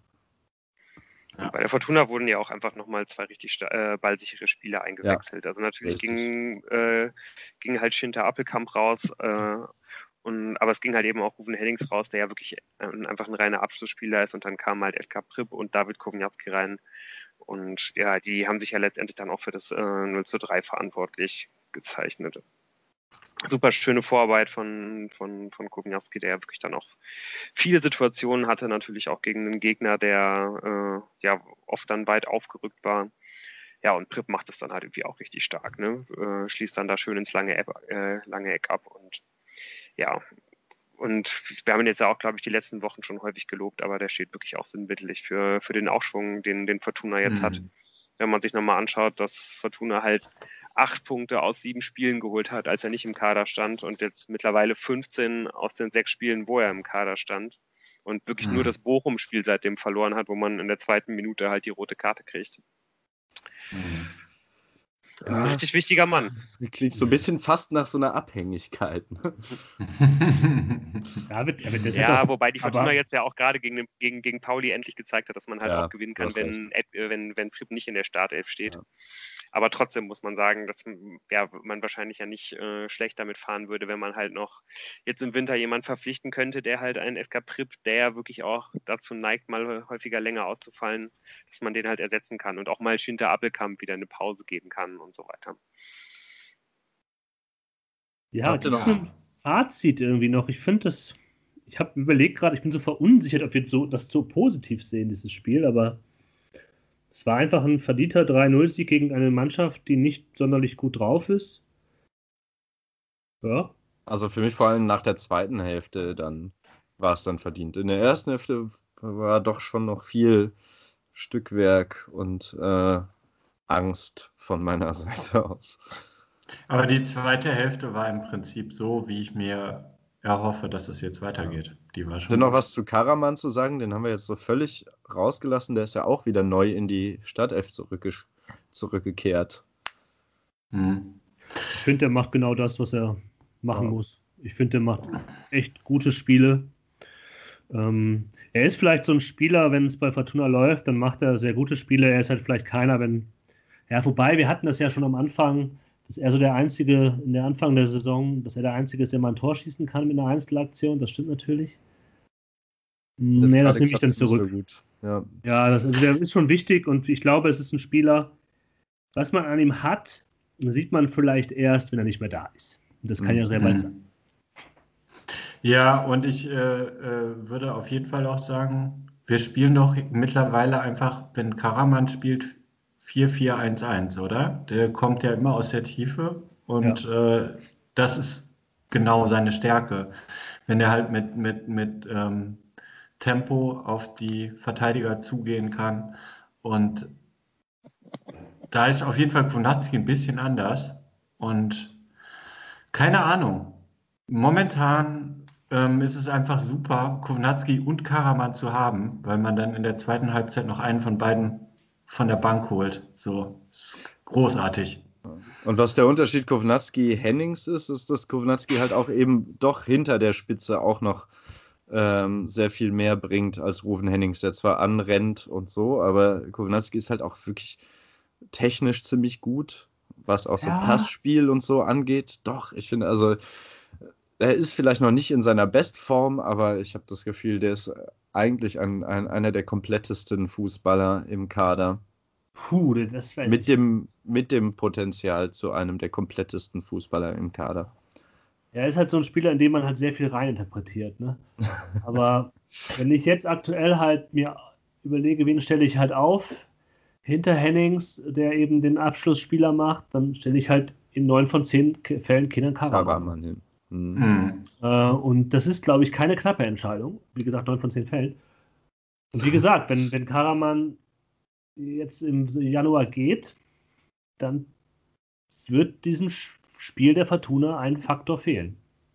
Bei der Fortuna wurden ja auch einfach nochmal 2 richtig ballsichere Spieler eingewechselt. Also natürlich ging halt Schinter Appelkamp raus, aber es ging halt eben auch Ruven Hennings raus, der ja wirklich einfach ein reiner Abschlussspieler ist, und dann kamen halt Edgar Pripp und David Kovnatski rein. Und ja, die haben sich ja letztendlich dann auch für das 0-3 verantwortlich gezeichnet. Super schöne Vorarbeit von Kovnatski, der ja wirklich dann auch viele Situationen hatte, natürlich auch gegen einen Gegner, der oft dann weit aufgerückt war. Ja, und Pripp macht es dann halt irgendwie auch richtig stark, ne? Schließt dann da schön ins lange Eck ab, und ja, und wir haben ihn jetzt auch, glaube ich, die letzten Wochen schon häufig gelobt, aber der steht wirklich auch sinnbildlich für den Aufschwung, den Fortuna jetzt hat. Wenn man sich nochmal anschaut, dass Fortuna halt 8 Punkte aus 7 Spielen geholt hat, als er nicht im Kader stand, und jetzt mittlerweile 15 aus den 6 Spielen, wo er im Kader stand, und wirklich nur das Bochum-Spiel seitdem verloren hat, wo man in der 2. Minute halt die rote Karte kriegt. Ein richtig wichtiger Mann. Klingt so ein bisschen fast nach so einer Abhängigkeit. Ne? Wobei die Fortuna jetzt ja auch gerade gegen Pauli endlich gezeigt hat, dass man halt auch gewinnen kann, wenn Pripp nicht in der Startelf steht. Ja. Aber trotzdem muss man sagen, dass man wahrscheinlich ja nicht schlecht damit fahren würde, wenn man halt noch jetzt im Winter jemanden verpflichten könnte, der halt einen Edgar Pripp, der ja wirklich auch dazu neigt, mal häufiger länger auszufallen, dass man den halt ersetzen kann und auch mal Schinter Appelkamp wieder eine Pause geben kann und so weiter. Ja, das ist ein Fazit irgendwie noch. Ich habe überlegt gerade, ich bin so verunsichert, ob wir das so positiv sehen, dieses Spiel, aber es war einfach ein verdienter 3-0-Sieg gegen eine Mannschaft, die nicht sonderlich gut drauf ist. Ja. Also für mich vor allem nach der zweiten Hälfte dann war es dann verdient. In der ersten Hälfte war doch schon noch viel Stückwerk und Angst von meiner Seite aus. Aber die zweite Hälfte war im Prinzip so, wie ich mir erhoffe, dass es jetzt weitergeht. Die war schon. Noch was zu Karaman zu sagen? Den haben wir jetzt so völlig rausgelassen. Der ist ja auch wieder neu in die Startelf zurückgekehrt. Mhm. Ich finde, der macht genau das, was er machen muss. Ich finde, der macht echt gute Spiele. Er ist vielleicht so ein Spieler, wenn es bei Fortuna läuft, dann macht er sehr gute Spiele. Er ist halt vielleicht keiner, wenn. Ja, wobei, wir hatten das ja schon am Anfang, dass er so der Einzige, in der Anfang der Saison, dass er der Einzige ist, der mal ein Tor schießen kann mit einer Einzelaktion. Das stimmt natürlich. Jetzt Nee, das gerade nehme ich klappt dann es nicht so zurück. gut. Ja. Ja, also der ist schon wichtig und ich glaube, es ist ein Spieler, was man an ihm hat, sieht man vielleicht erst, wenn er nicht mehr da ist. Und das kann ja sehr bald sein. Mhm. Ja, und ich würde auf jeden Fall auch sagen, wir spielen doch mittlerweile einfach, wenn Karaman spielt, 4-4-1-1, oder? Der kommt ja immer aus der Tiefe Ja. und das ist genau seine Stärke. Wenn er halt mit Tempo auf die Verteidiger zugehen kann. Und da ist auf jeden Fall Kownatski ein bisschen anders. Und keine Ahnung. Momentan ist es einfach super, Kownatski und Karaman zu haben, weil man dann in der zweiten Halbzeit noch einen von beiden von der Bank holt. So, ist großartig. Und was der Unterschied Kownatski-Hennings ist, dass Kownatski halt auch eben doch hinter der Spitze auch noch sehr viel mehr bringt als Ruven Hennings, der zwar anrennt und so, aber Kownatski ist halt auch wirklich technisch ziemlich gut, was auch so Ja, Passspiel und so angeht. Doch, ich finde, also er ist vielleicht noch nicht in seiner Bestform, aber ich habe das Gefühl, der ist eigentlich einer der komplettesten Fußballer im Kader. puh, das weiß ich. Mit dem Potenzial zu einem der komplettesten Fußballer im Kader. Er ist halt so ein Spieler, in dem man halt sehr viel reininterpretiert, ne? Aber wenn ich jetzt aktuell halt mir überlege, wen stelle ich halt auf, hinter Hennings, der eben den Abschlussspieler macht, dann stelle ich halt in 9 von 10 Fällen Kenan Karaman auf. Karaman hin. Mhm. Hm. Und das ist, glaube ich, keine knappe Entscheidung. Wie gesagt, 9 von 10 Fällen. Und wie gesagt, wenn Karaman jetzt im Januar geht, dann wird diesem Spiel der Fortuna ein Faktor fehlen.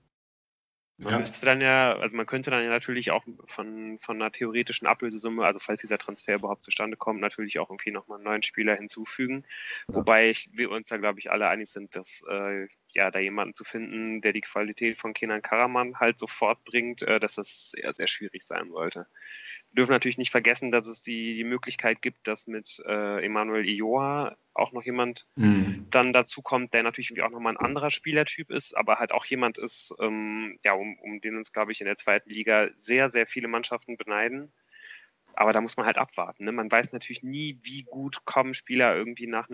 Man Ja. müsste dann ja, also man könnte dann ja natürlich auch von einer theoretischen Ablösesumme, also falls dieser Transfer überhaupt zustande kommt, natürlich auch irgendwie nochmal einen neuen Spieler hinzufügen. Ja. Wobei wir uns da, glaube ich, alle einig sind, dass ja da jemanden zu finden, der die Qualität von Kenan Karaman halt sofort bringt, dass das sehr, sehr schwierig sein sollte. Wir dürfen natürlich nicht vergessen, dass es die Möglichkeit gibt, dass mit Emanuel Ioa auch noch jemand Hm. dann dazu kommt, der natürlich irgendwie auch nochmal ein anderer Spielertyp ist, aber halt auch jemand ist, ja, um den uns, glaube ich, in der zweiten Liga sehr, sehr viele Mannschaften beneiden. Aber da muss man halt abwarten. Ne? Man weiß natürlich nie, wie gut kommen Spieler irgendwie nach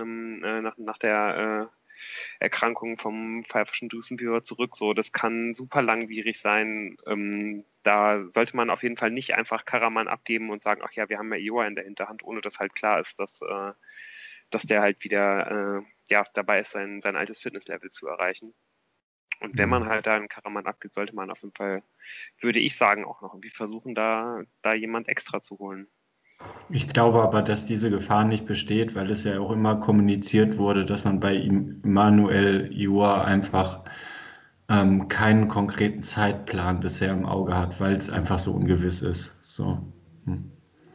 der Erkrankung vom pfeifischen Drüsenfieber zurück. So, das kann super langwierig sein. Da sollte man auf jeden Fall nicht einfach Karaman abgeben und sagen, ach ja, wir haben ja Ioa in der Hinterhand, ohne dass halt klar ist, dass der halt wieder ja, dabei ist, sein altes Fitnesslevel zu erreichen. Und wenn man halt da einen Karaman abgibt, sollte man auf jeden Fall, würde ich sagen, auch noch irgendwie versuchen, da jemand extra zu holen. Ich glaube aber, dass diese Gefahr nicht besteht, weil es ja auch immer kommuniziert wurde, dass man bei Immanuel Ior einfach keinen konkreten Zeitplan bisher im Auge hat, weil es einfach so ungewiss ist. So. Hm.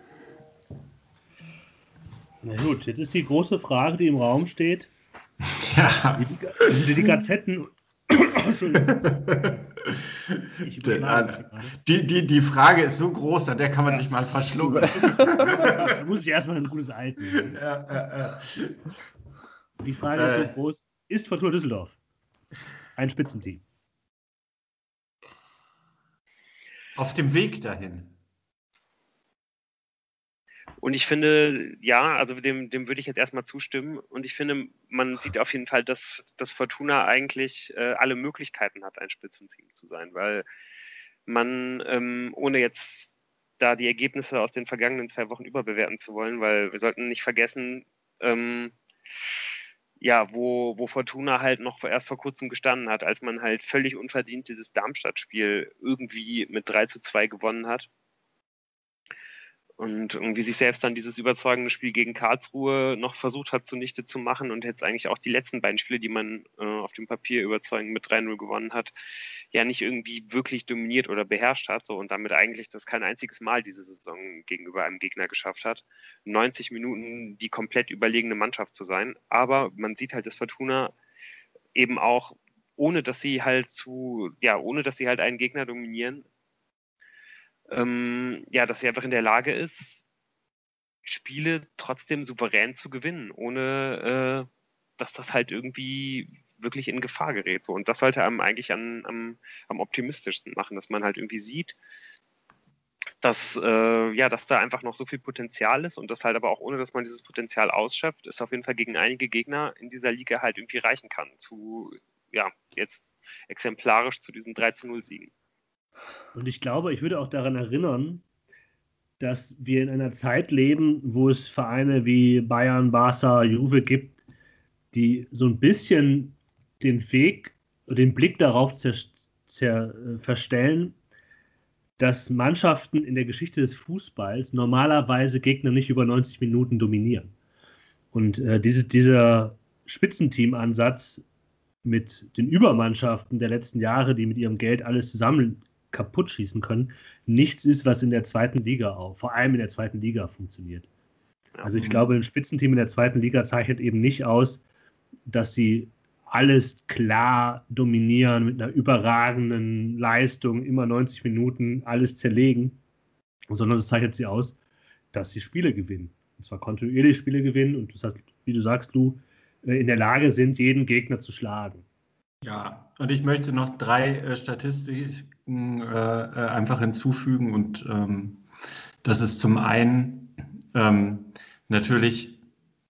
Na gut, jetzt ist die große Frage, die im Raum steht. Ja. Die Gazetten. Entschuldigung. Ich überschlage mich gerade. Die Frage ist so groß, an der kann man Ja. sich mal verschlucken. Da muss ich erstmal ein gutes Alt nehmen. Ja. Die Frage ist so groß: Ist Fortuna Düsseldorf ein Spitzenteam? Auf dem Weg dahin. Und ich finde, ja, also dem würde ich jetzt erstmal zustimmen. Und ich finde, man sieht auf jeden Fall, dass Fortuna eigentlich alle Möglichkeiten hat, ein Spitzenteam zu sein, weil man, ohne jetzt da die Ergebnisse aus den vergangenen 2 Wochen überbewerten zu wollen, weil wir sollten nicht vergessen, ja, wo Fortuna halt noch erst vor kurzem gestanden hat, als man halt völlig unverdient dieses Darmstadt-Spiel irgendwie mit 3:2 gewonnen hat. und irgendwie sich selbst dann dieses überzeugende Spiel gegen Karlsruhe noch versucht hat, zunichte zu machen und jetzt eigentlich auch die letzten beiden Spiele, die man auf dem Papier überzeugend mit 3-0 gewonnen hat, ja nicht irgendwie wirklich dominiert oder beherrscht hat, so, und damit eigentlich das kein einziges Mal diese Saison gegenüber einem Gegner geschafft hat, 90 Minuten die komplett überlegene Mannschaft zu sein. Aber man sieht halt, dass Fortuna eben auch, ohne dass sie halt einen Gegner dominieren, dass sie einfach in der Lage ist, Spiele trotzdem souverän zu gewinnen, ohne dass das halt irgendwie wirklich in Gefahr gerät. So. Und das sollte einem eigentlich am optimistischsten machen, dass man halt irgendwie sieht, dass da einfach noch so viel Potenzial ist und das halt aber auch ohne, dass man dieses Potenzial ausschöpft, es auf jeden Fall gegen einige Gegner in dieser Liga halt irgendwie reichen kann. Jetzt exemplarisch zu diesen 3-0 Siegen. Und ich glaube, ich würde auch daran erinnern, dass wir in einer Zeit leben, wo es Vereine wie Bayern, Barca, Juve gibt, die so ein bisschen den Blick darauf verstellen, dass Mannschaften in der Geschichte des Fußballs normalerweise Gegner nicht über 90 Minuten dominieren. Und dieser Spitzenteam-Ansatz mit den Übermannschaften der letzten Jahre, die mit ihrem Geld alles zusammen kaputt schießen können, nichts ist, was in der zweiten Liga vor allem in der zweiten Liga funktioniert. Also ich glaube, ein Spitzenteam in der zweiten Liga zeichnet eben nicht aus, dass sie alles klar dominieren mit einer überragenden Leistung, immer 90 Minuten alles zerlegen, sondern es zeichnet sie aus, dass sie Spiele gewinnen. Und zwar kontinuierlich Spiele gewinnen und wie du sagst, Lou, in der Lage sind, jeden Gegner zu schlagen. Ja, und ich möchte noch 3 Statistiken einfach hinzufügen und das ist zum einen natürlich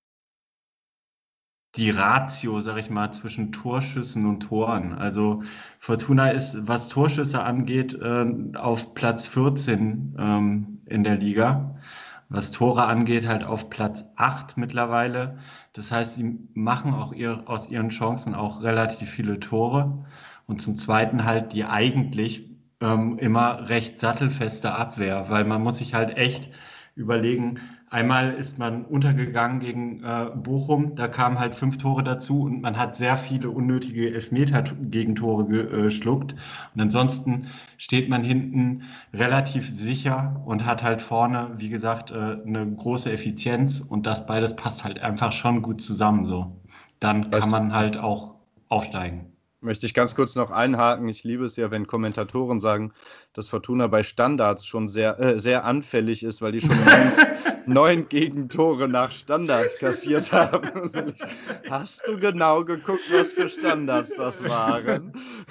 die Ratio, sag ich mal, zwischen Torschüssen und Toren. Also Fortuna ist, was Torschüsse angeht, auf Platz 14 in der Liga. Was Tore angeht, halt auf Platz 8 mittlerweile. Das heißt, sie machen auch aus ihren Chancen auch relativ viele Tore. Und zum Zweiten halt die eigentlich immer recht sattelfeste Abwehr, weil man muss sich halt echt überlegen, einmal ist man untergegangen gegen Bochum, da kamen halt 5 Tore dazu und man hat sehr viele unnötige Elfmeter-Gegentore geschluckt. Und ansonsten steht man hinten relativ sicher und hat halt vorne, wie gesagt, eine große Effizienz und das beides passt halt einfach schon gut zusammen so. Dann kann man halt auch aufsteigen. Möchte ich ganz kurz noch einhaken. Ich liebe es ja, wenn Kommentatoren sagen, dass Fortuna bei Standards schon sehr anfällig ist, weil die schon 9 Gegentore nach Standards kassiert haben. Hast du genau geguckt, was für Standards das waren?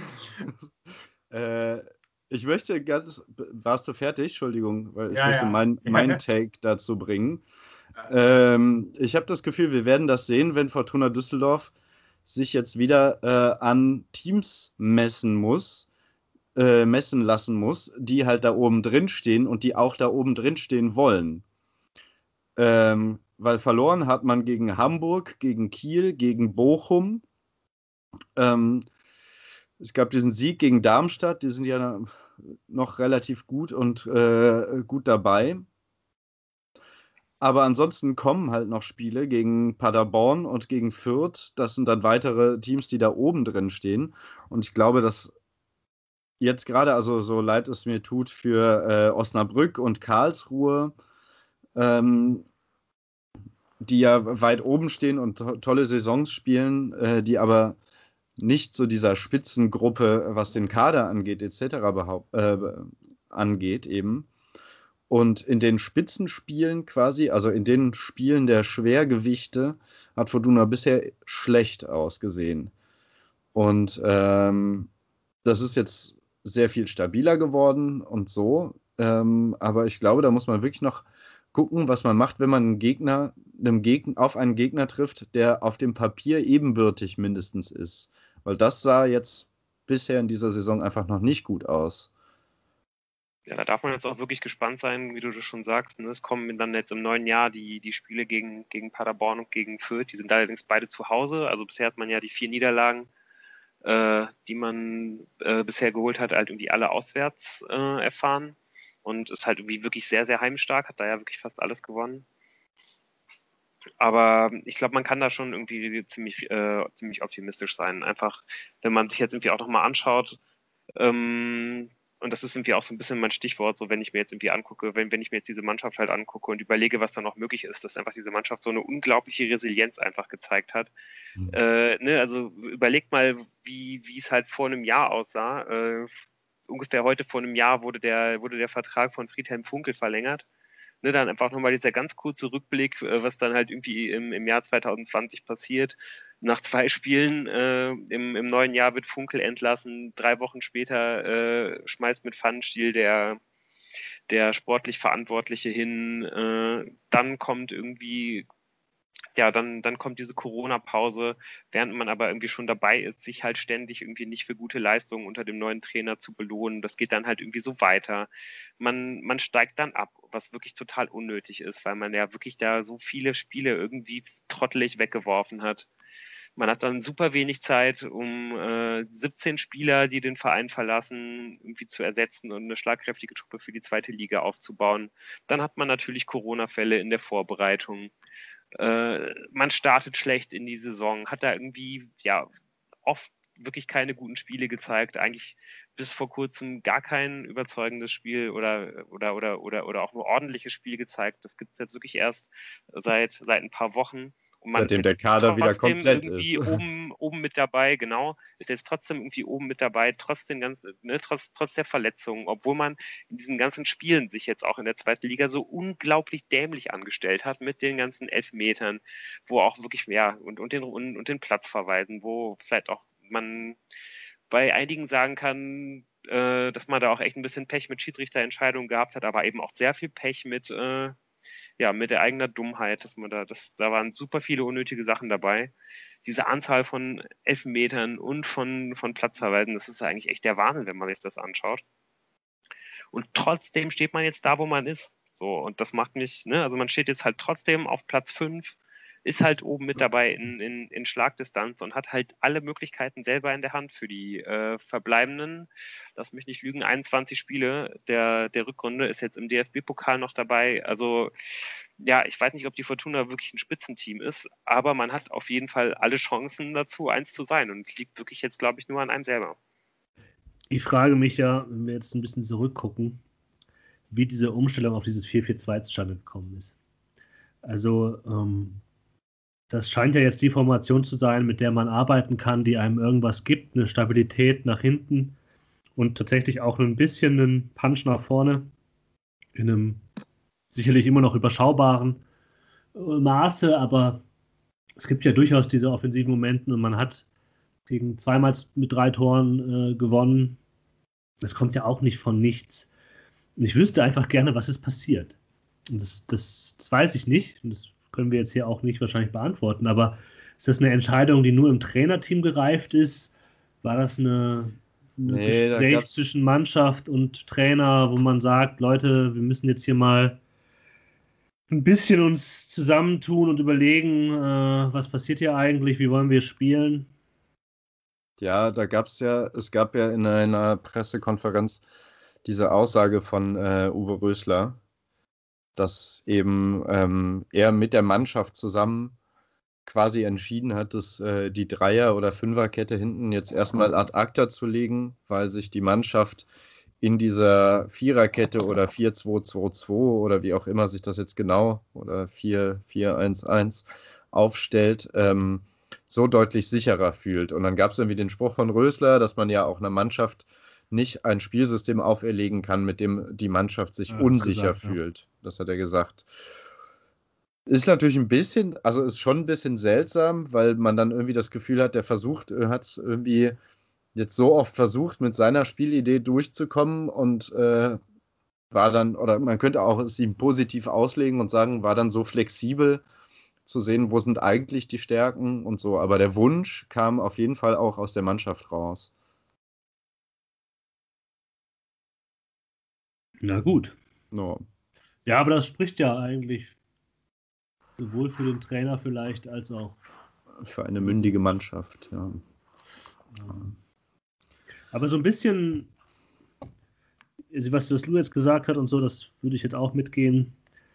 Ich möchte warst du fertig? Entschuldigung, weil ich möchte meinen Take dazu bringen. Ich habe das Gefühl, wir werden das sehen, wenn Fortuna Düsseldorf sich jetzt wieder an Teams messen lassen muss, die halt da oben drin stehen und die auch da oben drin stehen wollen. Weil verloren hat man gegen Hamburg, gegen Kiel, gegen Bochum. Es gab diesen Sieg gegen Darmstadt, die sind ja noch relativ gut und gut dabei. Aber ansonsten kommen halt noch Spiele gegen Paderborn und gegen Fürth. Das sind dann weitere Teams, die da oben drin stehen. Und ich glaube, dass jetzt gerade, also so leid es mir tut für Osnabrück und Karlsruhe, die ja weit oben stehen und tolle Saisons spielen, die aber nicht zu dieser Spitzengruppe, was den Kader angeht, etc. angeht eben. Und in den Spitzenspielen quasi, also in den Spielen der Schwergewichte, hat Fortuna bisher schlecht ausgesehen. Und das ist jetzt sehr viel stabiler geworden und so. Aber ich glaube, da muss man wirklich noch gucken, was man macht, wenn man auf einen Gegner trifft, der auf dem Papier ebenbürtig mindestens ist. Weil das sah jetzt bisher in dieser Saison einfach noch nicht gut aus. Ja, da darf man jetzt auch wirklich gespannt sein, wie du das schon sagst. Ne? Es kommen dann jetzt im neuen Jahr die Spiele gegen Paderborn und gegen Fürth. Die sind allerdings beide zu Hause. Also bisher hat man ja die 4 Niederlagen, die man bisher geholt hat, halt irgendwie alle auswärts erfahren. und ist halt irgendwie wirklich sehr, sehr heimstark, hat da ja wirklich fast alles gewonnen. Aber ich glaube, man kann da schon irgendwie ziemlich optimistisch sein. Einfach, wenn man sich jetzt irgendwie auch nochmal anschaut, und das ist irgendwie auch so ein bisschen mein Stichwort, so wenn ich mir jetzt irgendwie angucke, wenn ich mir jetzt diese Mannschaft halt angucke und überlege, was da noch möglich ist, dass einfach diese Mannschaft so eine unglaubliche Resilienz einfach gezeigt hat. Ne, also überlegt mal, wie es halt vor einem Jahr aussah. Ungefähr heute vor einem Jahr wurde der Vertrag von Friedhelm Funkel verlängert. Ne, dann einfach nochmal dieser ganz kurze Rückblick, was dann halt irgendwie im Jahr 2020 passiert. Nach 2 Spielen im neuen Jahr wird Funkel entlassen. 3 Wochen später schmeißt mit Pfannenstiel der sportlich Verantwortliche hin. Dann kommt irgendwie, ja, dann kommt diese Corona-Pause, während man aber irgendwie schon dabei ist, sich halt ständig irgendwie nicht für gute Leistungen unter dem neuen Trainer zu belohnen. Das geht dann halt irgendwie so weiter. Man steigt dann ab, was wirklich total unnötig ist, weil man ja wirklich da so viele Spiele irgendwie trottelig weggeworfen hat. Man hat dann super wenig Zeit, um 17 Spieler, die den Verein verlassen, irgendwie zu ersetzen und eine schlagkräftige Truppe für die 2. Liga aufzubauen. Dann hat man natürlich Corona-Fälle in der Vorbereitung. Man startet schlecht in die Saison, hat da irgendwie ja oft wirklich keine guten Spiele gezeigt, eigentlich bis vor kurzem gar kein überzeugendes Spiel oder auch nur ordentliches Spiel gezeigt. Das gibt es jetzt wirklich erst seit ein paar Wochen. Und man Seitdem ist der Kader wieder trotzdem komplett irgendwie ist. oben mit dabei, genau, ist jetzt trotzdem irgendwie oben mit dabei, trotz der Verletzungen, obwohl man in diesen ganzen Spielen sich jetzt auch in der 2. Liga so unglaublich dämlich angestellt hat mit den ganzen Elfmetern, wo auch wirklich, ja, und den Platzverweisen, wo vielleicht auch man bei einigen sagen kann, dass man da auch echt ein bisschen Pech mit Schiedsrichterentscheidungen gehabt hat, aber eben auch sehr viel Pech mit der eigenen Dummheit, da waren super viele unnötige Sachen dabei. Diese Anzahl von Elfmetern und von Platzverweisen, das ist eigentlich echt der Wahnsinn, wenn man sich das anschaut. Und trotzdem steht man jetzt da, wo man ist. So, und das macht mich, ne, also man steht jetzt halt trotzdem auf Platz 5, ist halt oben mit dabei in Schlagdistanz und hat halt alle Möglichkeiten selber in der Hand für die verbleibenden, lass mich nicht lügen, 21 Spiele der Rückrunde, ist jetzt im DFB-Pokal noch dabei. Also ja, ich weiß nicht, ob die Fortuna wirklich ein Spitzenteam ist, aber man hat auf jeden Fall alle Chancen dazu, eins zu sein. Und es liegt wirklich jetzt, glaube ich, nur an einem selber. Ich frage mich ja, wenn wir jetzt ein bisschen zurückgucken, wie diese Umstellung auf dieses 4-4-2 zustande gekommen ist. Also, das scheint ja jetzt die Formation zu sein, mit der man arbeiten kann, die einem irgendwas gibt, eine Stabilität nach hinten und tatsächlich auch ein bisschen einen Punch nach vorne in einem sicherlich immer noch überschaubaren Maße, aber es gibt ja durchaus diese offensiven Momente und man hat gegen zweimal mit 3 Toren gewonnen. Das kommt ja auch nicht von nichts. Und ich wüsste einfach gerne, was ist passiert. Und das weiß ich nicht. Und das können wir jetzt hier auch nicht wahrscheinlich beantworten. Aber ist das eine Entscheidung, die nur im Trainerteam gereift ist? War das ein Gespräch zwischen Mannschaft und Trainer, wo man sagt, Leute, wir müssen jetzt hier mal ein bisschen uns zusammentun und überlegen, was passiert hier eigentlich, wie wollen wir spielen? Ja, es gab ja in einer Pressekonferenz diese Aussage von Uwe Rösler, dass eben er mit der Mannschaft zusammen quasi entschieden hat, dass die Dreier- oder Fünferkette hinten jetzt erstmal ad acta zu legen, weil sich die Mannschaft in dieser Viererkette oder 4-2-2-2 oder wie auch immer sich das jetzt genau oder 4-4-1-1 aufstellt, so deutlich sicherer fühlt. Und dann gab es irgendwie den Spruch von Rösler, dass man ja auch einer Mannschaft nicht ein Spielsystem auferlegen kann, mit dem die Mannschaft sich unsicher fühlt. Ja. Das hat er gesagt. Ist natürlich ist schon ein bisschen seltsam, weil man dann irgendwie das Gefühl hat, der hat es irgendwie jetzt so oft versucht, mit seiner Spielidee durchzukommen und war dann, oder man könnte auch es ihm positiv auslegen und sagen, war dann so flexibel zu sehen, wo sind eigentlich die Stärken und so. Aber der Wunsch kam auf jeden Fall auch aus der Mannschaft raus. Na gut. No. Ja, aber das spricht ja eigentlich sowohl für den Trainer vielleicht als auch für eine mündige Mannschaft, ja. Aber so ein bisschen was Lou jetzt gesagt hat und so, das würde ich jetzt auch mitgehen.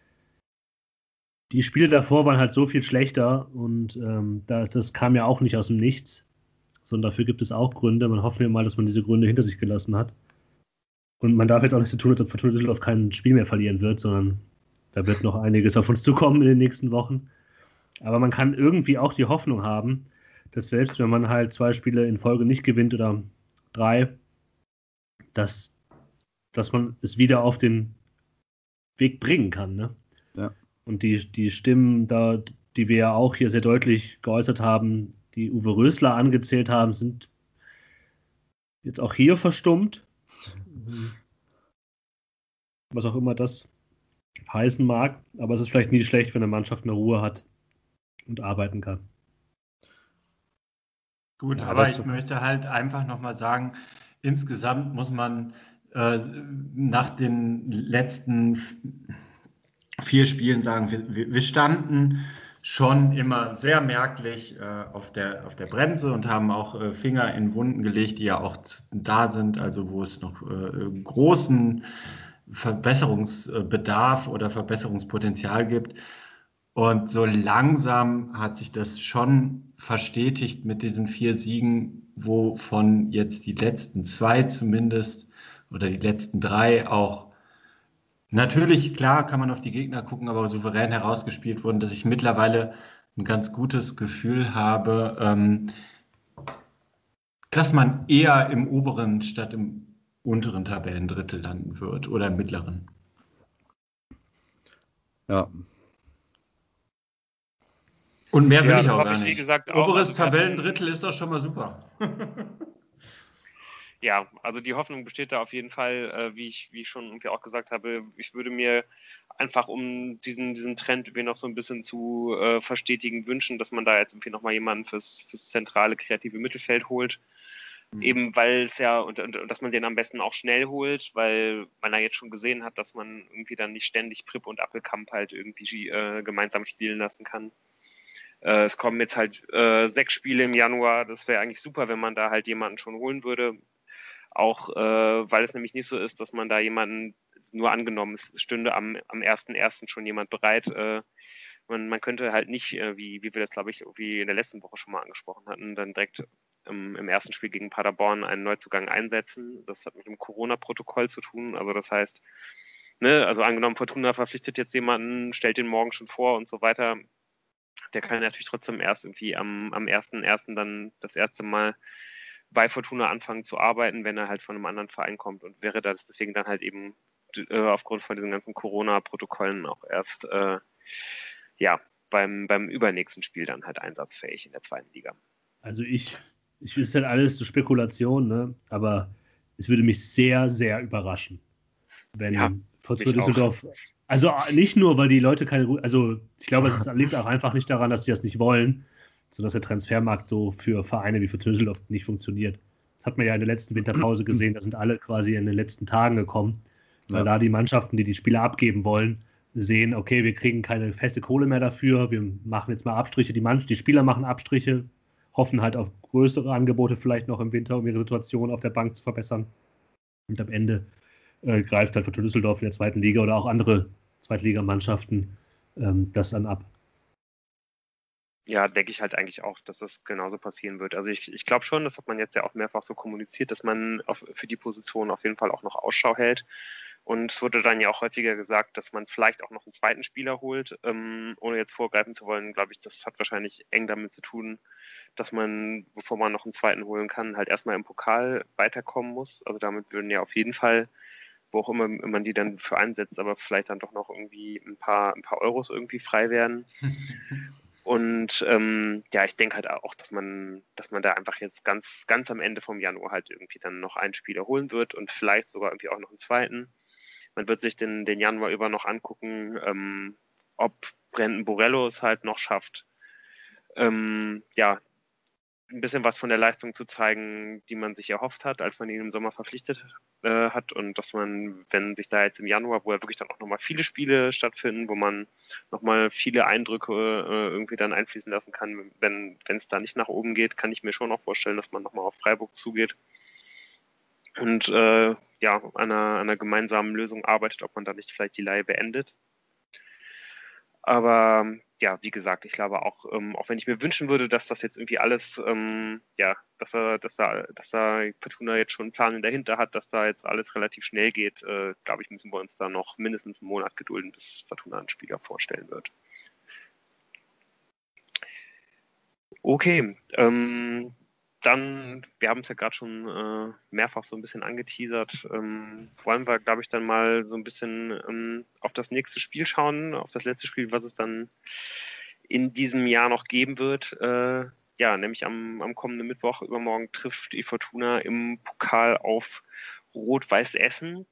Die Spiele davor waren halt so viel schlechter und das kam ja auch nicht aus dem Nichts, sondern dafür gibt es auch Gründe. Man hofft ja mal, dass man diese Gründe hinter sich gelassen hat. Und man darf jetzt auch nicht so tun, als ob Fortuna Düsseldorf kein Spiel mehr verlieren wird, sondern da wird noch einiges auf uns zukommen in den nächsten Wochen. Aber man kann irgendwie auch die Hoffnung haben, dass selbst wenn man halt 2 Spiele in Folge nicht gewinnt oder 3, dass man es wieder auf den Weg bringen kann. Ne? Ja. Und die Stimmen, die wir ja auch hier sehr deutlich geäußert haben, die Uwe Rösler angezählt haben, sind jetzt auch hier verstummt. Was auch immer das heißen mag. Aber es ist vielleicht nie schlecht, wenn eine Mannschaft eine Ruhe hat und arbeiten kann. Gut, Ja, aber ich möchte halt einfach nochmal sagen, insgesamt muss man nach den letzten 4 Spielen sagen, wir standen schon immer sehr merklich auf der Bremse und haben auch Finger in Wunden gelegt, die ja auch da sind, also wo es noch großen Verbesserungsbedarf oder Verbesserungspotenzial gibt. Und so langsam hat sich das schon verstetigt mit diesen 4 Siegen, wovon jetzt die letzten 2 zumindest oder die letzten 3 auch natürlich, klar, kann man auf die Gegner gucken, aber souverän herausgespielt wurden, dass ich mittlerweile ein ganz gutes Gefühl habe, dass man eher im oberen statt im unteren Tabellendrittel landen wird oder im mittleren. Ja. Und mehr will Ja, ich das auch hoffe gar ich, wie nicht. gesagt, auch. Oberes Also wir hatten- Tabellendrittel ist doch schon mal super. Ja, also die Hoffnung besteht da auf jeden Fall, wie ich schon irgendwie auch gesagt habe. Ich würde mir einfach, um diesen Trend irgendwie noch so ein bisschen zu verstetigen, wünschen, dass man da jetzt irgendwie nochmal jemanden fürs zentrale kreative Mittelfeld holt. Eben weil es ja, und dass man den am besten auch schnell holt, weil man ja jetzt schon gesehen hat, dass man irgendwie dann nicht ständig Pripp und Appelkamp halt irgendwie gemeinsam spielen lassen kann. Es kommen jetzt halt 6 Spiele im Januar. Das wäre eigentlich super, wenn man da halt jemanden schon holen würde. Auch weil es nämlich nicht so ist, dass man da jemanden, nur angenommen, es stünde am 1.1. schon jemand bereit. Man könnte halt nicht, wie wir das, glaube ich, irgendwie in der letzten Woche schon mal angesprochen hatten, dann direkt im ersten Spiel gegen Paderborn einen Neuzugang einsetzen. Das hat mit dem Corona-Protokoll zu tun. Also das heißt, ne, also angenommen, Fortuna verpflichtet jetzt jemanden, stellt den morgen schon vor und so weiter. Der kann natürlich trotzdem erst irgendwie am 1.1. dann das erste Mal bei Fortuna anfangen zu arbeiten, wenn er halt von einem anderen Verein kommt, und wäre das deswegen dann halt eben aufgrund von diesen ganzen Corona-Protokollen auch erst beim übernächsten Spiel dann halt einsatzfähig in der 2. Liga. Also ich ist halt alles so Spekulation, ne? Aber es würde mich sehr, sehr überraschen, wenn Fortuna Düsseldorf, also nicht nur, weil die Leute also ich glaube, es liegt auch einfach nicht daran, dass die das nicht wollen, sondern dass der Transfermarkt so für Vereine wie Fortuna Düsseldorf nicht funktioniert. Das hat man ja in der letzten Winterpause gesehen, da sind alle quasi in den letzten Tagen gekommen, weil da die Mannschaften, die Spieler abgeben wollen, sehen, okay, wir kriegen keine feste Kohle mehr dafür, wir machen jetzt mal Abstriche, die Spieler machen Abstriche, hoffen halt auf größere Angebote vielleicht noch im Winter, um ihre Situation auf der Bank zu verbessern. Und am Ende greift halt Fortuna Düsseldorf in der 2. Liga oder auch andere Zweitligamannschaften das dann ab. Ja, denke ich halt eigentlich auch, dass das genauso passieren wird. Also ich glaube schon, das hat man jetzt ja auch mehrfach so kommuniziert, dass man für die Position auf jeden Fall auch noch Ausschau hält. Und es wurde dann ja auch häufiger gesagt, dass man vielleicht auch noch einen zweiten Spieler holt. Ohne jetzt vorgreifen zu wollen, glaube ich, das hat wahrscheinlich eng damit zu tun, dass man, bevor man noch einen zweiten holen kann, halt erstmal im Pokal weiterkommen muss. Also damit würden ja auf jeden Fall, wo auch immer man die dann für einsetzt, aber vielleicht dann doch noch irgendwie ein paar Euros irgendwie frei werden. Und ich denke halt auch, dass man da einfach jetzt ganz am Ende vom Januar halt irgendwie dann noch einen Spieler holen wird und vielleicht sogar irgendwie auch noch einen zweiten. Man wird sich den Januar über noch angucken, ob Brandon Borello es halt noch schafft, ein bisschen was von der Leistung zu zeigen, die man sich erhofft hat, als man ihn im Sommer verpflichtet hat, und dass man, wenn sich da jetzt im Januar, wo ja wirklich dann auch nochmal viele Spiele stattfinden, wo man nochmal viele Eindrücke irgendwie dann einfließen lassen kann, wenn es da nicht nach oben geht, kann ich mir schon auch vorstellen, dass man nochmal auf Freiburg zugeht. und ja, an einer gemeinsamen Lösung arbeitet, ob man da nicht vielleicht die Leihe beendet. Aber ja, wie gesagt, ich glaube auch, auch wenn ich mir wünschen würde, dass das jetzt irgendwie alles, ja, dass da Fortuna jetzt schon einen Plan dahinter hat, dass da jetzt alles relativ schnell geht, glaube ich, müssen wir uns da noch mindestens einen Monat gedulden, bis Fortuna einen Spieler vorstellen wird. Okay, dann, wir haben es ja gerade schon mehrfach so ein bisschen angeteasert, wollen wir, glaube ich, dann mal so ein bisschen auf das nächste Spiel schauen, auf das letzte Spiel, was es dann in diesem Jahr noch geben wird. Ja, nämlich am kommenden Mittwoch, übermorgen, trifft die Fortuna im Pokal auf Rot-Weiß Essen.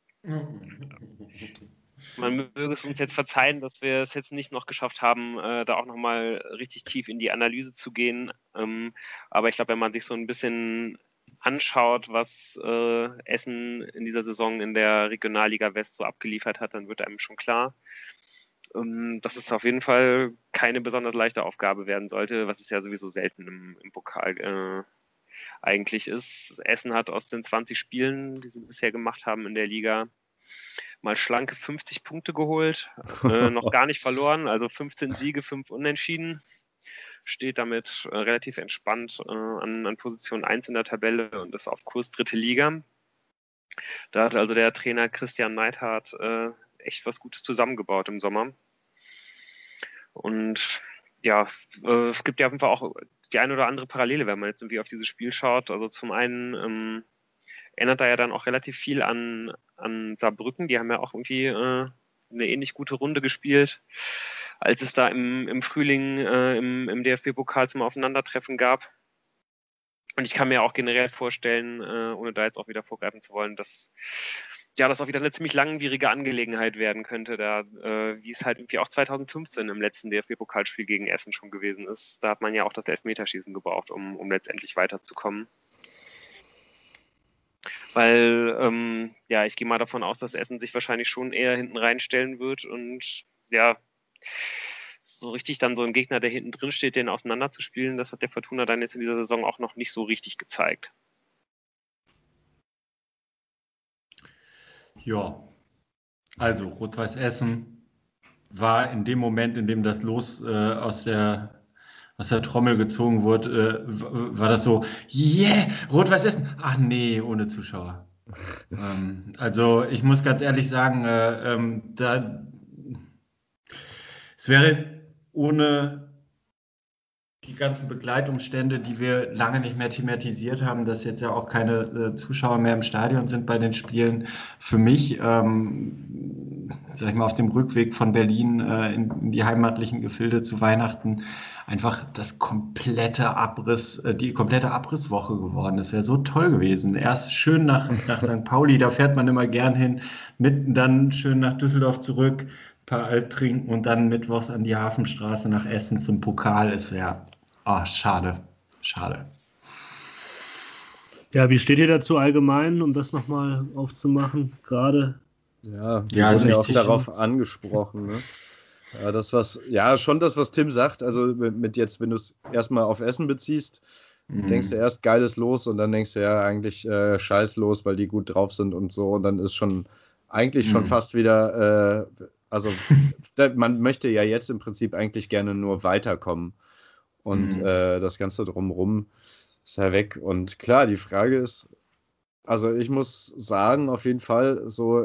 Man möge es uns jetzt verzeihen, dass wir es jetzt nicht noch geschafft haben, da auch nochmal richtig tief in die Analyse zu gehen. Aber ich glaube, wenn man sich so ein bisschen anschaut, was Essen in dieser Saison in der Regionalliga West so abgeliefert hat, dann wird einem schon klar, dass es auf jeden Fall keine besonders leichte Aufgabe werden sollte, was es ja sowieso selten im Pokal eigentlich ist. Essen hat aus den 20 Spielen, die sie bisher gemacht haben in der Liga, mal schlanke 50 Punkte geholt, noch gar nicht verloren, also 15 Siege, 5 Unentschieden, steht damit relativ entspannt an Position 1 in der Tabelle und ist auf Kurs 3. Liga. Da hat also der Trainer Christian Neidhardt echt was Gutes zusammengebaut im Sommer. Und ja, es gibt ja auf jeden Fall auch die eine oder andere Parallele, wenn man jetzt irgendwie auf dieses Spiel schaut. Also zum einen erinnert er ja dann auch relativ viel an Saarbrücken. Die haben ja auch irgendwie eine ähnlich gute Runde gespielt, als es da im Frühling im DFB-Pokal zum Aufeinandertreffen gab. Und ich kann mir auch generell vorstellen, ohne da jetzt auch wieder vorgreifen zu wollen, dass ja, das auch wieder eine ziemlich langwierige Angelegenheit werden könnte, da wie es halt irgendwie auch 2015 im letzten DFB-Pokalspiel gegen Essen schon gewesen ist. Da hat man ja auch das Elfmeterschießen gebraucht, um letztendlich weiterzukommen. Weil, ja, ich gehe mal davon aus, dass Essen sich wahrscheinlich schon eher hinten reinstellen wird und ja, so richtig dann so ein Gegner, der hinten drin steht, den auseinanderzuspielen, das hat der Fortuna dann jetzt in dieser Saison auch noch nicht so richtig gezeigt. Ja, also Rot-Weiß Essen war in dem Moment, in dem das Los aus der Trommel gezogen wurde, war das so, yeah, Rot-Weiß Essen. Ach nee, ohne Zuschauer. Also ich muss ganz ehrlich sagen, es wäre ohne die ganzen Begleitumstände, die wir lange nicht mehr thematisiert haben, dass jetzt ja auch keine Zuschauer mehr im Stadion sind bei den Spielen, für mich, sag ich mal, auf dem Rückweg von Berlin in die heimatlichen Gefilde zu Weihnachten einfach die komplette Abrisswoche geworden. Das wäre so toll gewesen. Erst schön nach St. Pauli, da fährt man immer gern hin, dann schön nach Düsseldorf zurück, ein paar Alt trinken und dann mittwochs an die Hafenstraße nach Essen zum Pokal. Es wäre, schade. Ja, wie steht ihr dazu allgemein, um das nochmal aufzumachen, gerade? Ja, Ja, wir wurden ja auch richtig. darauf angesprochen. Ne? Ja, schon das, was Tim sagt. Also mit jetzt, wenn du es erstmal auf Essen beziehst, denkst du erst geiles Los und dann denkst du ja eigentlich scheiß los, weil die gut drauf sind und so. Und dann ist schon eigentlich schon fast wieder, man möchte ja jetzt im Prinzip eigentlich gerne nur weiterkommen. Und das Ganze drumherum ist ja weg. Und klar, die Frage ist, also ich muss sagen, auf jeden Fall so,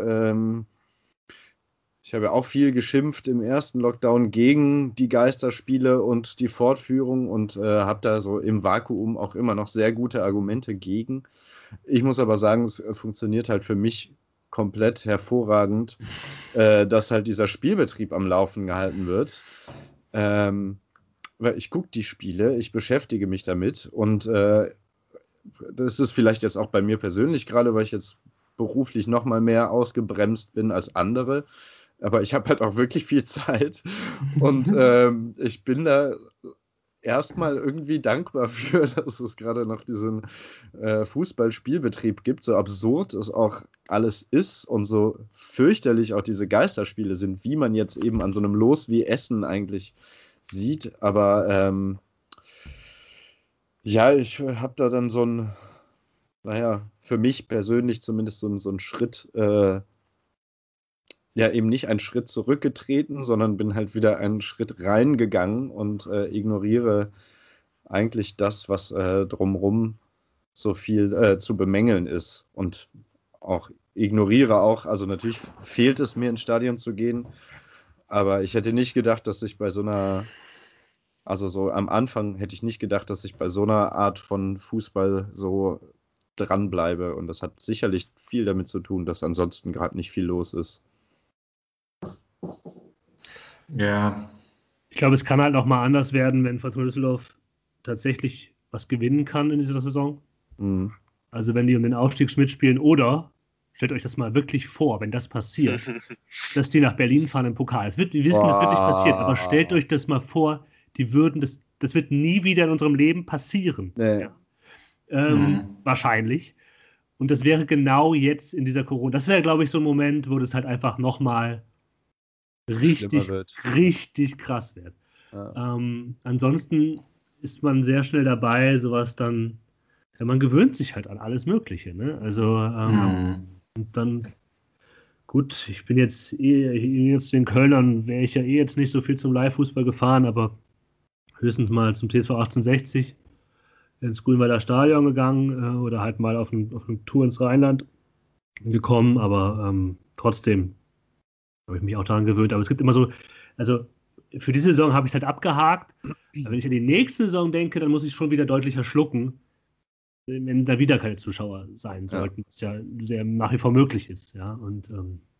ich habe ja auch viel geschimpft im ersten Lockdown gegen die Geisterspiele und die Fortführung und habe da so im Vakuum auch immer noch sehr gute Argumente gegen. Ich muss aber sagen, es funktioniert halt für mich komplett hervorragend, dass halt dieser Spielbetrieb am Laufen gehalten wird. Weil ich gucke die Spiele, ich beschäftige mich damit und das ist vielleicht jetzt auch bei mir persönlich gerade, weil ich jetzt beruflich noch mal mehr ausgebremst bin als andere. Aber ich habe halt auch wirklich viel Zeit und ich bin da erstmal irgendwie dankbar für, dass es gerade noch diesen Fußballspielbetrieb gibt, so absurd es auch alles ist und so fürchterlich auch diese Geisterspiele sind, wie man jetzt eben an so einem Los wie Essen eigentlich sieht. Aber ja, ich habe da dann so ein naja, für mich persönlich zumindest so ein Schritt, ja, eben nicht einen Schritt zurückgetreten, sondern bin halt wieder einen Schritt reingegangen und ignoriere eigentlich das, was drumrum so viel zu bemängeln ist. Und auch ignoriere auch, also natürlich fehlt es mir ins Stadion zu gehen, aber ich hätte nicht gedacht, dass ich bei so einer, also so am Anfang hätte ich nicht gedacht, dass ich bei so einer Art von Fußball so dranbleibe. Und das hat sicherlich viel damit zu tun, dass ansonsten gerade nicht viel los ist. Ja, Ich glaube, es kann halt noch mal anders werden, wenn Fortuna Düsseldorf tatsächlich was gewinnen kann in dieser Saison. Mhm. Also wenn die um den Aufstieg mitspielen oder, stellt euch das mal wirklich vor, wenn das passiert, dass die nach Berlin fahren im Pokal. Wir wissen, das wird nicht passieren, aber stellt euch das mal vor, die würden, das wird nie wieder in unserem Leben passieren. Nee. Ja. Wahrscheinlich. Und das wäre genau jetzt in dieser Corona. Das wäre, glaube ich, so ein Moment, wo das halt einfach nochmal richtig krass wird. Ja. Ansonsten ist man sehr schnell dabei, sowas dann, ja, man gewöhnt sich halt an alles Mögliche. Ne? Also, und dann, gut, ich bin jetzt den Kölnern, wäre ich ja jetzt nicht so viel zum Live-Fußball gefahren, aber höchstens mal zum TSV 1860 ins Grünwalder Stadion gegangen oder halt mal auf eine Tour ins Rheinland gekommen, aber trotzdem habe ich mich auch daran gewöhnt. Aber es gibt immer so, also für diese Saison habe ich es halt abgehakt. Aber wenn ich an die nächste Saison denke, dann muss ich schon wieder deutlicher schlucken, wenn da wieder keine Zuschauer sein sollten, was ja sehr nach wie vor möglich ist. Ja, und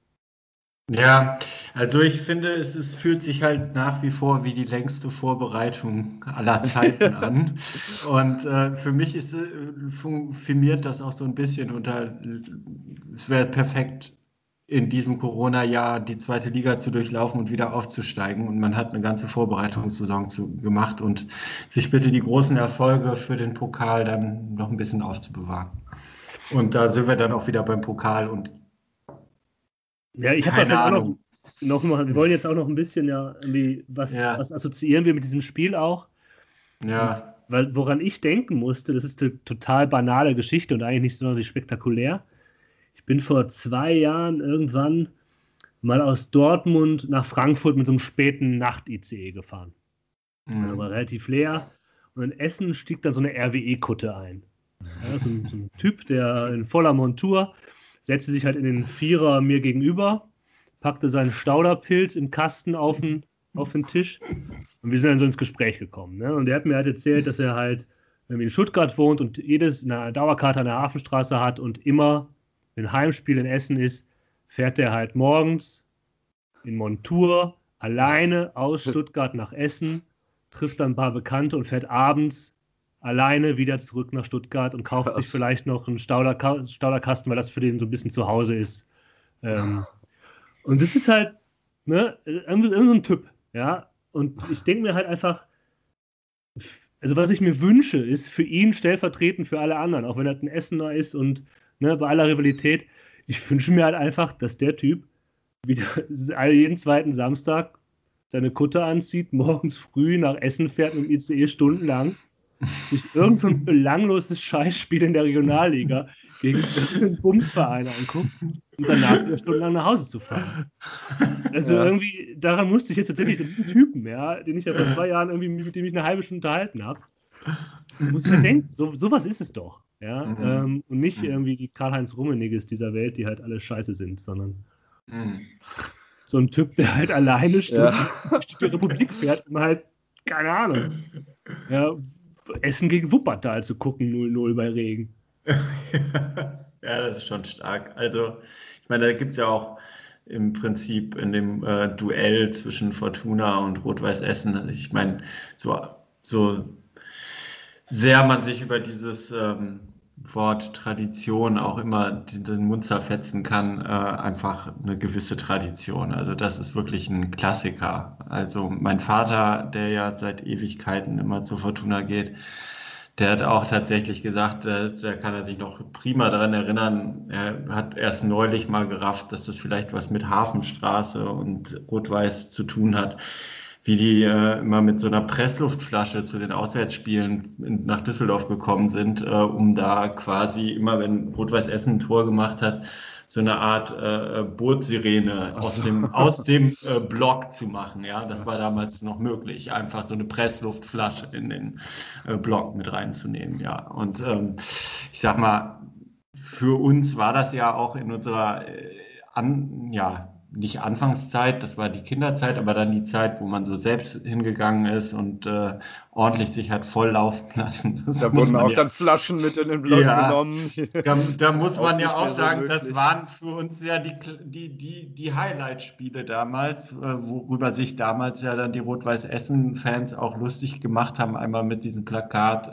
ja, also ich finde, es fühlt sich halt nach wie vor wie die längste Vorbereitung aller Zeiten an. Und für mich firmiert das auch so ein bisschen unter, es wäre perfekt, in diesem Corona-Jahr die zweite Liga zu durchlaufen und wieder aufzusteigen. Und man hat eine ganze Vorbereitungssaison gemacht und sich bitte die großen Erfolge für den Pokal dann noch ein bisschen aufzubewahren. Und da sind wir dann auch wieder beim Pokal und ja, ich habe keine auch Ahnung. noch mal, wir wollen jetzt auch noch ein bisschen ja irgendwie, was assoziieren wir mit diesem Spiel auch? Ja. Und woran ich denken musste, das ist eine total banale Geschichte und eigentlich nicht sonderlich spektakulär. Ich bin vor 2 Jahren irgendwann mal aus Dortmund nach Frankfurt mit so einem späten Nacht-ICE gefahren. Also war relativ leer. Und in Essen stieg dann so eine RWE-Kutte ein. Ja, so ein Typ, der in voller Montur setzte sich halt in den Vierer mir gegenüber, packte seinen Stauderpilz im Kasten auf den Tisch und wir sind dann so ins Gespräch gekommen. Ne? Und der hat mir halt erzählt, dass er halt irgendwie in Stuttgart wohnt und eine Dauerkarte an der Hafenstraße hat und immer, wenn ein Heimspiel in Essen ist, fährt er halt morgens in Montur alleine aus Stuttgart nach Essen, trifft dann ein paar Bekannte und fährt abends alleine wieder zurück nach Stuttgart und kauft sich vielleicht noch einen Stauderkasten, weil das für den so ein bisschen zu Hause ist. Und das ist halt, ne, irgend so ein Typ, ja. Und ich denke mir halt einfach, also was ich mir wünsche, ist für ihn stellvertretend für alle anderen, auch wenn er ein Essener ist und ne, bei aller Rivalität, ich wünsche mir halt einfach, dass der Typ wieder jeden zweiten Samstag seine Kutte anzieht, morgens früh nach Essen fährt mit dem ICE stundenlang, sich irgend so ein belangloses Scheißspiel in der Regionalliga gegen einen Bumsverein anguckt und danach wieder stundenlang nach Hause zu fahren. Also irgendwie, daran musste ich jetzt tatsächlich, diesen Typen, ja, den ich ja vor 2 Jahren irgendwie, mit dem ich eine halbe Stunde unterhalten habe, muss ich halt denken, sowas ist es doch, ja, und nicht irgendwie die Karl-Heinz Rummeniges dieser Welt, die halt alle scheiße sind, sondern so ein Typ, der halt alleine durch die Republik fährt und halt, keine Ahnung, ja, Essen gegen Wuppertal zu gucken, 0-0 bei Regen. Ja, das ist schon stark. Also, ich meine, da gibt es ja auch im Prinzip in dem Duell zwischen Fortuna und Rot-Weiß Essen, also ich meine, so sehr man sich über dieses Wort Tradition auch immer den Mund zerfetzen kann, einfach eine gewisse Tradition. Also das ist wirklich ein Klassiker. Also mein Vater, der ja seit Ewigkeiten immer zur Fortuna geht, der hat auch tatsächlich gesagt, da kann er sich noch prima daran erinnern, er hat erst neulich mal gerafft, dass das vielleicht was mit Hafenstraße und Rot-Weiß zu tun hat. wie die immer mit so einer Pressluftflasche zu den Auswärtsspielen nach Düsseldorf gekommen sind, um da quasi immer, wenn Rot-Weiß Essen ein Tor gemacht hat, so eine Art Bootssirene aus dem Block zu machen. Ja, das war damals noch möglich, einfach so eine Pressluftflasche in den Block mit reinzunehmen. Ja, und ich sag mal, für uns war das ja auch in unserer nicht Anfangszeit, das war die Kinderzeit, aber dann die Zeit, wo man so selbst hingegangen ist und ordentlich sich hat voll laufen lassen. Da wurden auch dann Flaschen mit in den Block genommen. Da muss man ja auch sagen, das waren für uns ja die Highlight-Spiele damals, worüber sich damals ja dann die Rot-Weiß-Essen-Fans auch lustig gemacht haben, einmal mit diesem Plakat.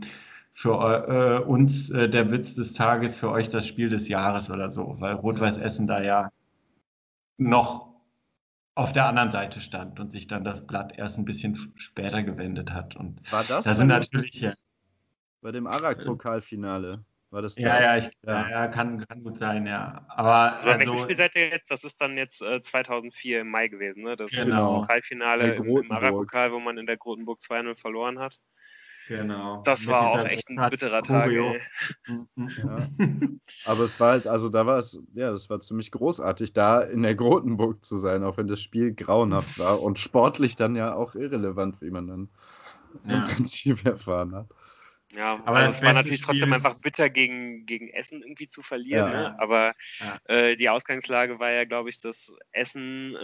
Für uns der Witz des Tages, für euch das Spiel des Jahres oder so, weil Rot-Weiß Essen da ja noch auf der anderen Seite stand und sich dann das Blatt erst ein bisschen später gewendet hat. Und war das sind natürlich bei dem Arak-Pokalfinale? War das kann gut sein, ja. Aber welches Spiel seid ihr jetzt? Das ist dann jetzt 2004 im Mai gewesen, ne? Das Pokalfinale im Arak-Pokal, wo man in der Grotenburg 2-0 verloren hat. Genau. Das war auch echt ein bitterer Tag. Ja. Aber es war halt, also da war es, das war ziemlich großartig, da in der Grotenburg zu sein, auch wenn das Spiel grauenhaft war und sportlich dann ja auch irrelevant, wie man dann im Prinzip erfahren hat. Ja, aber also es war natürlich trotzdem einfach bitter, gegen Essen irgendwie zu verlieren. Ja. Ne? Aber die Ausgangslage war ja, glaube ich, dass Essen,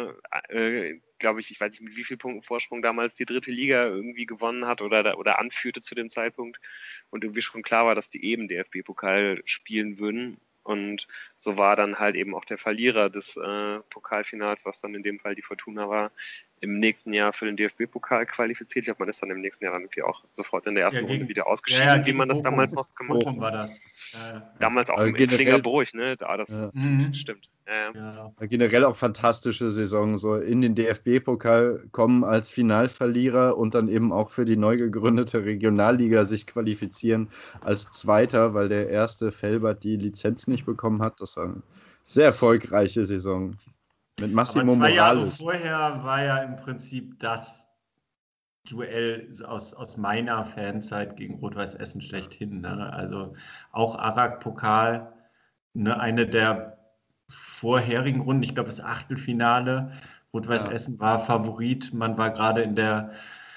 glaube ich weiß nicht mit wie vielen Punkten Vorsprung damals die 3. Liga irgendwie gewonnen hat oder anführte zu dem Zeitpunkt und irgendwie schon klar war, dass die eben DFB-Pokal spielen würden. Und so war dann halt eben auch der Verlierer des Pokalfinals, was dann in dem Fall die Fortuna war, im nächsten Jahr für den DFB-Pokal qualifiziert. Ich glaube, man ist dann im nächsten Jahr dann irgendwie auch sofort in der ersten Runde wieder ausgeschieden, wie man das damals noch gemacht hat. Bochum war das. Damals auch im Flingerbruch, ne? Das stimmt. Generell auch fantastische Saison, so in den DFB-Pokal kommen als Finalverlierer und dann eben auch für die neu gegründete Regionalliga sich qualifizieren als Zweiter, weil der erste Felbert die Lizenz nicht bekommen hat. Das war eine sehr erfolgreiche Saison. Mit Massimo Morales. 2 Jahre vorher war ja im Prinzip das Duell aus meiner Fanzeit gegen Rot-Weiß Essen schlechthin. Ne? Also auch Arak-Pokal, ne? Eine der vorherigen Runden, ich glaube das Achtelfinale. Rot-Weiß Essen war Favorit. Man war gerade in der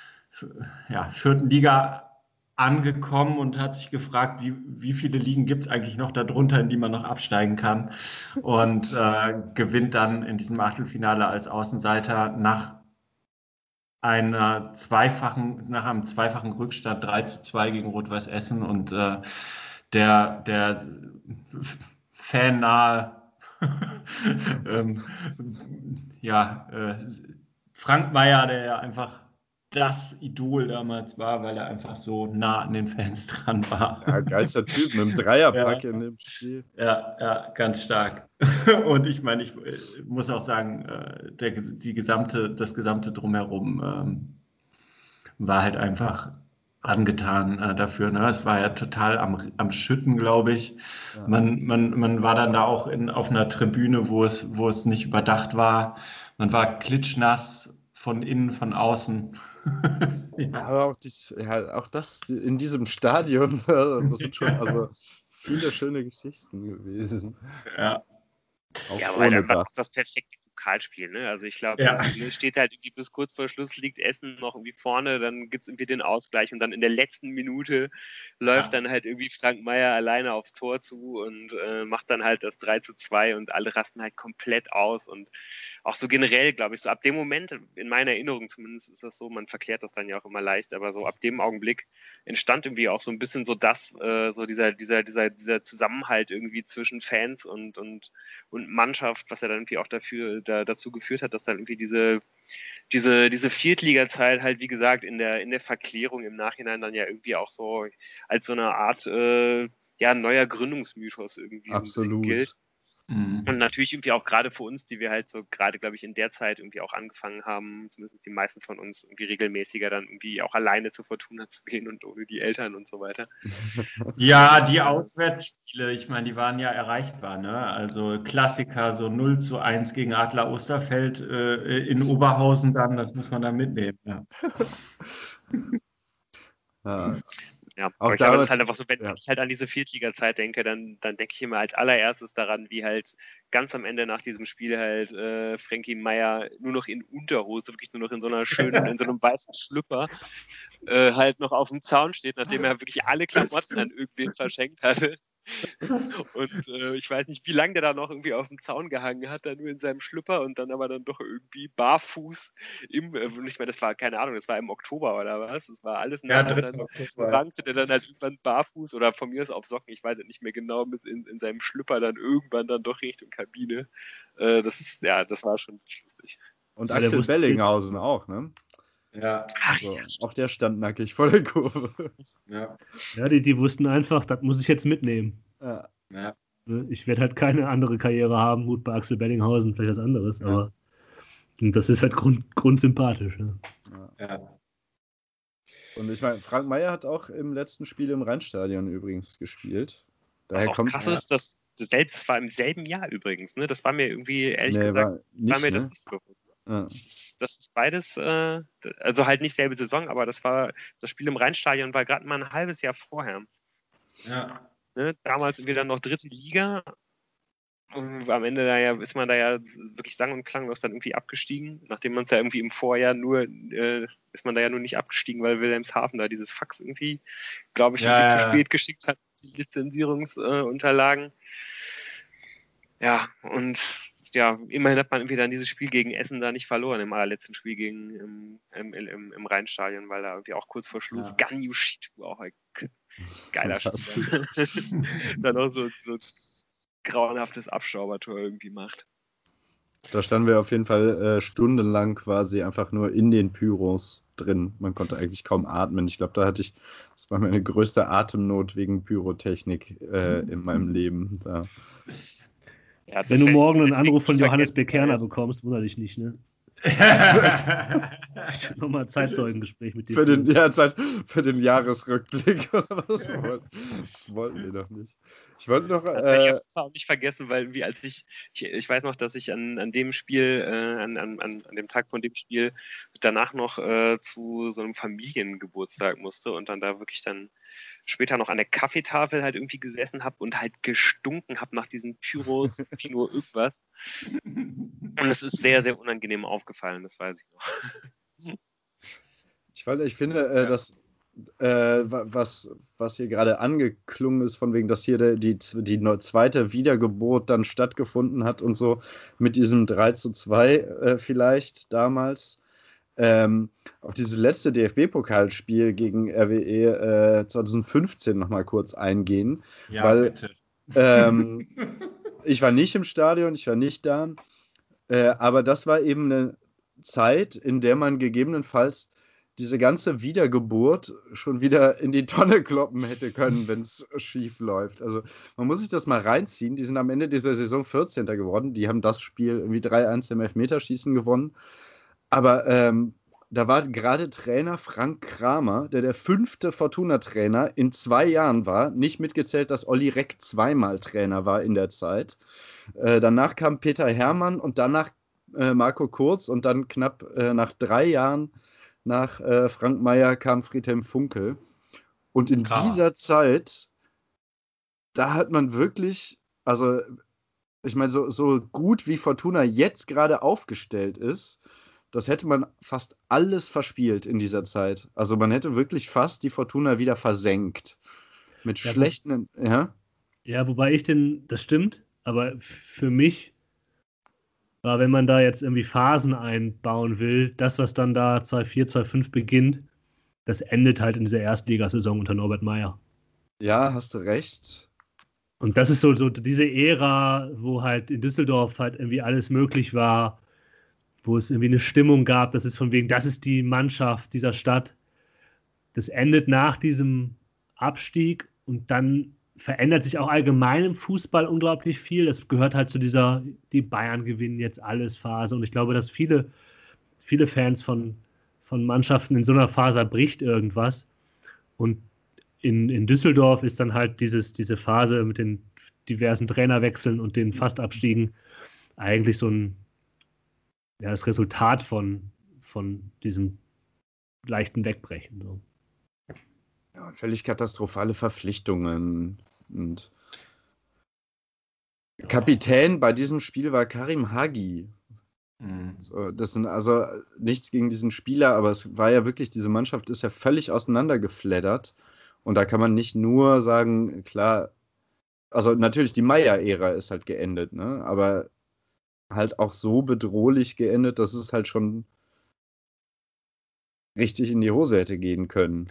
4. Liga angekommen und hat sich gefragt, wie viele Ligen gibt es eigentlich noch darunter, in die man noch absteigen kann, und gewinnt dann in diesem Achtelfinale als Außenseiter nach einem zweifachen Rückstand 3-2 gegen Rot-Weiß Essen, und der fannahe Frank Meyer, der ja einfach das Idol damals war, weil er einfach so nah an den Fans dran war. Ja, geilster Typ mit dem Dreierpack in dem Spiel. Ja, ganz stark. Und ich meine, ich muss auch sagen, das gesamte Drumherum war halt einfach angetan dafür. Ne? Es war ja total am Schütten, glaube ich. Ja. Man war dann da auch auf einer Tribüne, wo es nicht überdacht war. Man war klitschnass von innen, von außen. Aber auch das in diesem Stadion, das sind schon viele schöne Geschichten gewesen. Ja. Aber dann war das perfekte Pokalspiel, ne? Also ich glaube, es steht halt irgendwie bis kurz vor Schluss, liegt Essen noch irgendwie vorne, dann gibt es irgendwie den Ausgleich und dann in der letzten Minute läuft dann halt irgendwie Frank Meyer alleine aufs Tor zu und macht dann halt das 3-2 und alle rasten halt komplett aus. Und auch so generell, glaube ich, so ab dem Moment, in meiner Erinnerung zumindest ist das so, man verklärt das dann ja auch immer leicht, aber so ab dem Augenblick entstand irgendwie auch so ein bisschen so dieser Zusammenhalt irgendwie zwischen Fans und Mannschaft, was ja dann irgendwie auch dazu geführt hat, dass dann irgendwie diese Viertliga-Zeit halt, wie gesagt, in der Verklärung im Nachhinein dann ja irgendwie auch so als so eine Art neuer Gründungsmythos irgendwie absolut. so ein bisschen gilt. Und natürlich irgendwie auch gerade für uns, die wir halt so gerade, glaube ich, in der Zeit irgendwie auch angefangen haben, zumindest die meisten von uns, irgendwie regelmäßiger dann irgendwie auch alleine zur Fortuna zu gehen und ohne die Eltern und so weiter. Ja, die Auswärtsspiele, ich meine, die waren ja erreichbar, ne? Also Klassiker, so 0:1 gegen Adler Osterfeld in Oberhausen dann, das muss man dann mitnehmen. Ja. Ja, Auch aber ich glaube, das damals, ist halt einfach so, wenn ja. ich halt an diese Viertliga-Zeit denke, dann denke ich immer als allererstes daran, wie halt ganz am Ende nach diesem Spiel halt Frankie Meier nur noch in Unterhose, wirklich nur noch in so einer schönen, in so einem weißen Schlüpper halt noch auf dem Zaun steht, nachdem er wirklich alle Klamotten an irgendwen verschenkt hatte. Und ich weiß nicht, wie lange der da noch irgendwie auf dem Zaun gehangen hat, dann nur in seinem Schlüpper und dann aber dann doch irgendwie barfuß ich meine, das war, keine Ahnung, das war im Oktober oder was? Das war alles Ja, nah. 3. Dann Oktober. prangte der dann halt irgendwann barfuß oder von mir aus auf Socken, ich weiß es nicht mehr genau, in seinem Schlüpper dann irgendwann dann doch Richtung Kabine. Das war schon lustig. Und Ja, der Axel wusste- Bellinghausen auch, ne? Ja, Also, auch der stand nackig vor der Kurve. ja, Ja, die wussten einfach, das muss ich jetzt mitnehmen. Ja. ja. Ne? Ich werde halt keine andere Karriere haben, gut bei Axel Bellinghausen, vielleicht was anderes, aber und das ist halt grundsympathisch. Ne? Ja. Und ich meine, Frank Meier hat auch im letzten Spiel im Rheinstadion übrigens gespielt. Was Daher auch kommt krass ist, das war im selben Jahr übrigens, ne? Das war mir irgendwie, ehrlich gesagt, war nicht, mir ne? das nicht so bewusst. Ja. Das ist beides, also halt nicht selbe Saison, aber das Spiel im Rheinstadion war gerade mal ein halbes Jahr vorher. Ja. Ne? Damals irgendwie dann noch dritte Liga. Und am Ende ist man da ja wirklich sang- und klanglos dann irgendwie abgestiegen, nachdem man es ja irgendwie im Vorjahr ist man da ja nur nicht abgestiegen, weil Wilhelmshaven da dieses Fax irgendwie, glaube ich, irgendwie zu spät geschickt hat, die Lizenzierungsunterlagen. Ja, und ja, immerhin hat man irgendwie dann dieses Spiel gegen Essen da nicht verloren, im allerletzten Spiel im Rheinstadion, weil da irgendwie auch kurz vor Schluss Ganyu Shitu, auch ein geiler Spieler, dann auch so grauenhaftes Abschaubertor irgendwie macht. Da standen wir auf jeden Fall stundenlang quasi einfach nur in den Pyros drin. Man konnte eigentlich kaum atmen. Ich glaube, das war meine größte Atemnot wegen Pyrotechnik in meinem Leben. Da. Ja, Wenn du morgen einen deswegen Anruf von nicht Johannes vergessen, Bekerner bekommst, wundere dich nicht, ne? Nochmal ein Zeitzeugengespräch mit dir. Für den Jahresrückblick oder was? Das wollten wir doch nicht. Ich wollte noch. Das werde ich auf jeden Fall auch nicht vergessen, weil irgendwie ich weiß noch, dass ich an dem Spiel, an dem Tag von dem Spiel danach noch zu so einem Familiengeburtstag musste und dann da wirklich dann später noch an der Kaffeetafel halt irgendwie gesessen habe und halt gestunken habe nach diesen Pyros, wie nur irgendwas. Und es ist sehr, sehr unangenehm aufgefallen, das weiß ich noch. Ich finde, dass was hier gerade angeklungen ist, von wegen, dass hier die zweite Wiedergeburt dann stattgefunden hat und so, mit diesem 3:2 vielleicht damals. Auf dieses letzte DFB-Pokalspiel gegen RWE 2015 nochmal kurz eingehen. Ja, weil, bitte. Ich war nicht im Stadion, ich war nicht da, aber das war eben eine Zeit, in der man gegebenenfalls diese ganze Wiedergeburt schon wieder in die Tonne kloppen hätte können, wenn es schief läuft. Also man muss sich das mal reinziehen. Die sind am Ende dieser Saison 14. geworden. Die haben das Spiel irgendwie 3:1 im Elfmeterschießen gewonnen. Aber da war gerade Trainer Frank Kramer, der 5. Fortuna-Trainer in 2 Jahren war. Nicht mitgezählt, dass Olli Reck zweimal Trainer war in der Zeit. Danach kam Peter Herrmann und danach Marco Kurz und dann knapp nach 3 Jahren nach Frank Meier kam Friedhelm Funkel. Und in dieser Zeit, da hat man wirklich, also ich meine, so gut wie Fortuna jetzt gerade aufgestellt ist, das hätte man fast alles verspielt in dieser Zeit. Also man hätte wirklich fast die Fortuna wieder versenkt. Mit schlechten, Ja, wobei das stimmt, aber für mich war, wenn man da jetzt irgendwie Phasen einbauen will, das, was dann da 2-4, 2-5 beginnt, das endet halt in dieser Erstligasaison unter Norbert Meyer. Ja, hast du recht. Und das ist so diese Ära, wo halt in Düsseldorf halt irgendwie alles möglich war, wo es irgendwie eine Stimmung gab, das ist von wegen, das ist die Mannschaft dieser Stadt. Das endet nach diesem Abstieg und dann verändert sich auch allgemein im Fußball unglaublich viel. Das gehört halt zu dieser, die Bayern gewinnen jetzt alles Phase. Und ich glaube, dass viele Fans von Mannschaften in so einer Phase bricht irgendwas. Und in Düsseldorf ist dann halt diese Phase mit den diversen Trainerwechseln und den Fastabstiegen eigentlich so das Resultat von diesem leichten Wegbrechen. So. Ja, völlig katastrophale Verpflichtungen. Und Kapitän bei diesem Spiel war Karim Hagi. So, das sind also nichts gegen diesen Spieler, aber es war ja wirklich, diese Mannschaft ist ja völlig auseinandergefleddert. Und da kann man nicht nur sagen, klar, also natürlich die Meier-Ära ist halt geendet, ne? Aber halt auch so bedrohlich geendet, dass es halt schon richtig in die Hose hätte gehen können.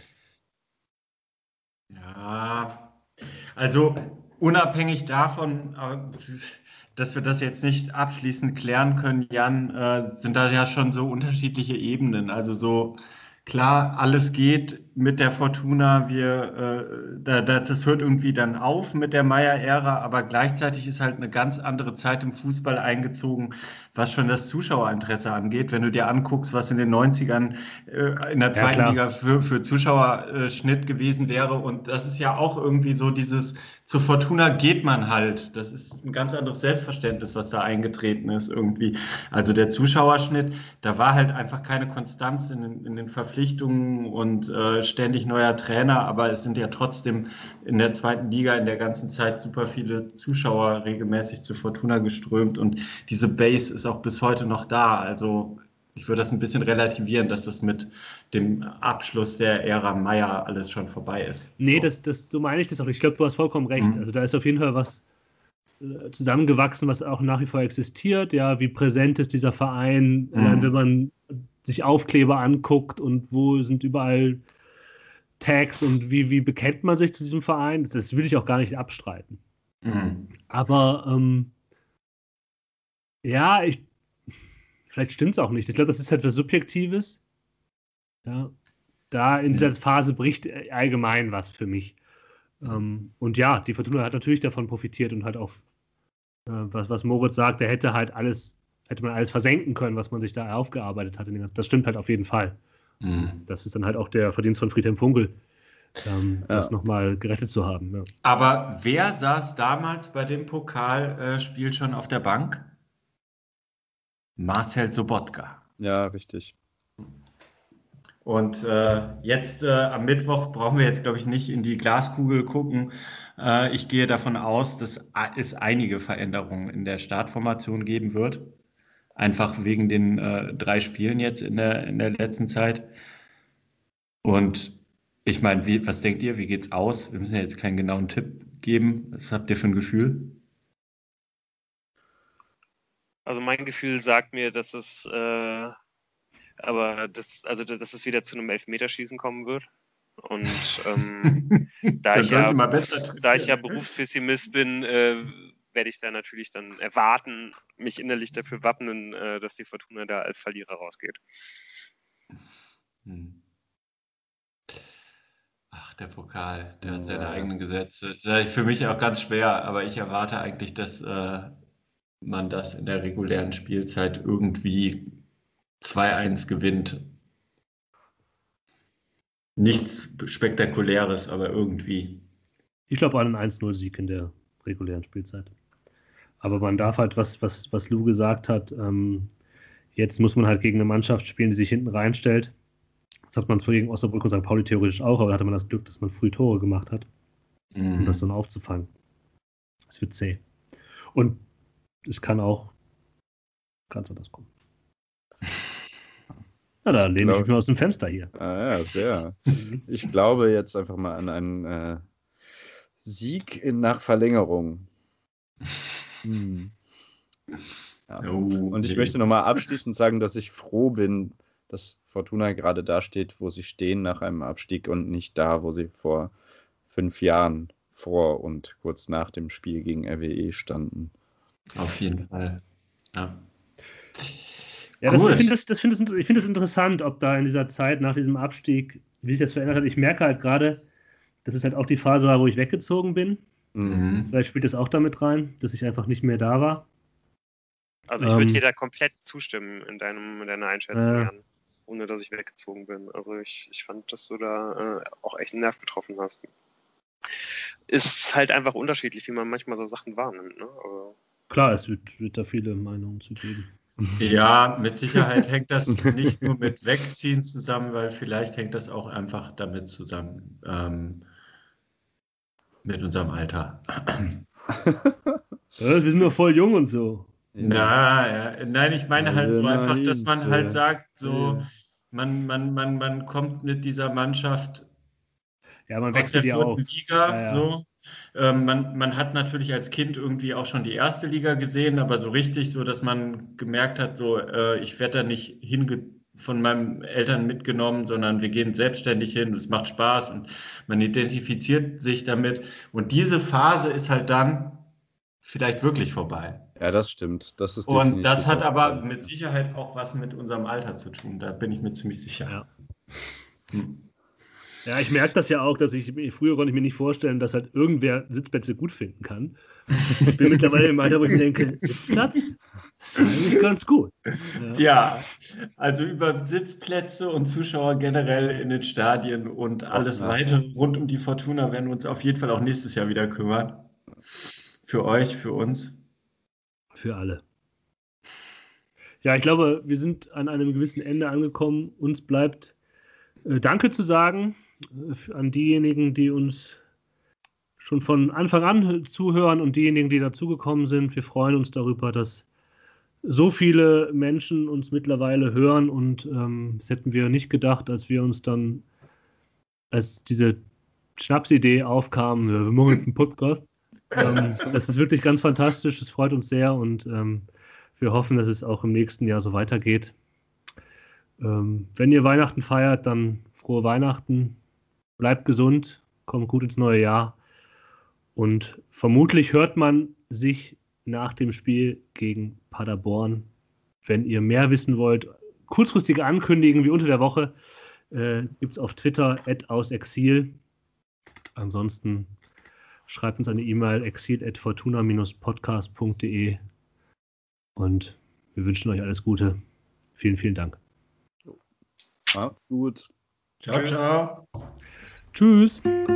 Ja, also unabhängig davon, dass wir das jetzt nicht abschließend klären können, Jan, sind da ja schon so unterschiedliche Ebenen. Also so klar, alles geht mit der Fortuna. Das hört irgendwie dann auf mit der Meier-Ära, aber gleichzeitig ist halt eine ganz andere Zeit im Fußball eingezogen, was schon das Zuschauerinteresse angeht. Wenn du dir anguckst, was in den 90ern in der zweiten Liga für Zuschauerschnitt gewesen wäre, und das ist ja auch irgendwie so dieses, zur Fortuna geht man halt. Das ist ein ganz anderes Selbstverständnis, was da eingetreten ist irgendwie. Also der Zuschauerschnitt, da war halt einfach keine Konstanz in den Verpflichtungen und ständig neuer Trainer, aber es sind ja trotzdem in der zweiten Liga in der ganzen Zeit super viele Zuschauer regelmäßig zur Fortuna geströmt und diese Base ist auch bis heute noch da. Also ich würde das ein bisschen relativieren, dass das mit dem Abschluss der Ära Meier alles schon vorbei ist. Nee, so meine ich das auch. Ich glaube, du hast vollkommen recht. Also da ist auf jeden Fall was zusammengewachsen, was auch nach wie vor existiert. Ja, wie präsent ist dieser Verein, wenn man sich Aufkleber anguckt und wo sind überall Tags und wie bekennt man sich zu diesem Verein? Das will ich auch gar nicht abstreiten. Aber ja, vielleicht stimmt es auch nicht. Ich glaube, das ist etwas Subjektives. Ja, da in dieser Phase bricht allgemein was für mich. Und ja, die Fortuna hat natürlich davon profitiert und halt auch, was Moritz sagt, da hätte man alles versenken können, was man sich da aufgearbeitet hat. Das stimmt halt auf jeden Fall. Das ist dann halt auch der Verdienst von Friedhelm Funkel, das nochmal gerettet zu haben. Ja. Aber wer saß damals bei dem Pokalspiel schon auf der Bank? Marcel Sobotka. Ja, richtig. Und jetzt am Mittwoch brauchen wir jetzt, glaube ich, nicht in die Glaskugel gucken. Ich gehe davon aus, dass es einige Veränderungen in der Startformation geben wird. Einfach wegen den 3 Spielen jetzt in der letzten Zeit. Und ich meine, was denkt ihr? Wie geht's aus? Wir müssen ja jetzt keinen genauen Tipp geben. Was habt ihr für ein Gefühl? Also mein Gefühl sagt mir, dass es dass es wieder zu einem Elfmeterschießen kommen wird. Und da ich ja Berufspessimist bin, werde ich da natürlich dann erwarten, mich innerlich dafür wappnen, dass die Fortuna da als Verlierer rausgeht. Ach, der Pokal, der hat seine eigenen Gesetze. Das ist für mich auch ganz schwer, aber ich erwarte eigentlich, dass man das in der regulären Spielzeit irgendwie 2-1 gewinnt. Nichts Spektakuläres, aber irgendwie. Ich glaube an einen 1-0-Sieg in der regulären Spielzeit. Aber man darf halt, was Lou gesagt hat, jetzt muss man halt gegen eine Mannschaft spielen, die sich hinten reinstellt. Das hat man zwar gegen Osnabrück und St. Pauli theoretisch auch, aber da hatte man das Glück, dass man früh Tore gemacht hat, um das dann aufzufangen. Das wird zäh. Und es kann auch ganz anders kommen. Ja, da lehne ich mich mal aus dem Fenster hier. Ja, sehr. Ich glaube jetzt einfach mal an einen Sieg nach Verlängerung. Ja. Und ich möchte nochmal abschließend sagen, dass ich froh bin, dass Fortuna gerade da steht, wo sie stehen nach einem Abstieg und nicht da, wo sie vor 5 Jahren vor und kurz nach dem Spiel gegen RWE standen. Auf jeden Fall. Ja. Ja, ich finde es interessant, ob da in dieser Zeit nach diesem Abstieg, wie sich das verändert hat. Ich merke halt gerade, dass es halt auch die Phase war, wo ich weggezogen bin. Vielleicht spielt das auch damit rein, dass ich einfach nicht mehr da war. Also ich würde dir da komplett zustimmen in deiner Einschätzung, Jan, ohne dass ich weggezogen bin. Also ich fand, dass du da auch echt einen Nerv getroffen hast. Ist halt einfach unterschiedlich, wie man manchmal so Sachen wahrnimmt. Ne? Aber klar, es wird da viele Meinungen zu geben. Ja, mit Sicherheit hängt das nicht nur mit Wegziehen zusammen, weil vielleicht hängt das auch einfach damit zusammen, mit unserem Alter. Ja, wir sind noch voll jung und so. Nein, ich meine halt so einfach, dass man halt sagt, so, man kommt mit dieser Mannschaft Ja, man aus der wechselt ja auch. 4. Liga, Ja, ja. so. Man hat natürlich als Kind irgendwie auch schon die 1. Liga gesehen, aber so richtig, so dass man gemerkt hat, so, ich werde da nicht von meinen Eltern mitgenommen, sondern wir gehen selbstständig hin, es macht Spaß und man identifiziert sich damit. Und diese Phase ist halt dann vielleicht wirklich vorbei. Ja, das stimmt. Das ist Und das definitiv hat auch aber so. mit Sicherheit auch was mit unserem Alter zu tun. Da bin ich mir ziemlich sicher. Ja. Hm. Ja, ich merke das ja auch, dass früher konnte ich mir nicht vorstellen, dass halt irgendwer Sitzplätze gut finden kann. Ich bin mittlerweile im Alter, wo ich mir denke, Sitzplatz? Das ist eigentlich ganz gut. Ja, also über Sitzplätze und Zuschauer generell in den Stadien und alles weitere rund um die Fortuna werden wir uns auf jeden Fall auch nächstes Jahr wieder kümmern. Für euch, für uns. Für alle. Ja, ich glaube, wir sind an einem gewissen Ende angekommen. Uns bleibt Danke zu sagen an diejenigen, die uns schon von Anfang an zuhören und diejenigen, die dazugekommen sind. Wir freuen uns darüber, dass so viele Menschen uns mittlerweile hören und das hätten wir nicht gedacht, als diese Schnapsidee aufkam, wir machen jetzt einen Podcast. Das ist wirklich ganz fantastisch, das freut uns sehr und wir hoffen, dass es auch im nächsten Jahr so weitergeht. Wenn ihr Weihnachten feiert, dann frohe Weihnachten, bleibt gesund, kommt gut ins neue Jahr und vermutlich hört man sich nach dem Spiel gegen Paderborn. Wenn ihr mehr wissen wollt, kurzfristige Ankündigungen wie unter der Woche gibt es auf Twitter @ausexil. Ansonsten schreibt uns eine E-Mail exil@fortuna-podcast.de und wir wünschen euch alles Gute. Vielen, vielen Dank. Macht's gut. Ciao, ciao. Tschüss.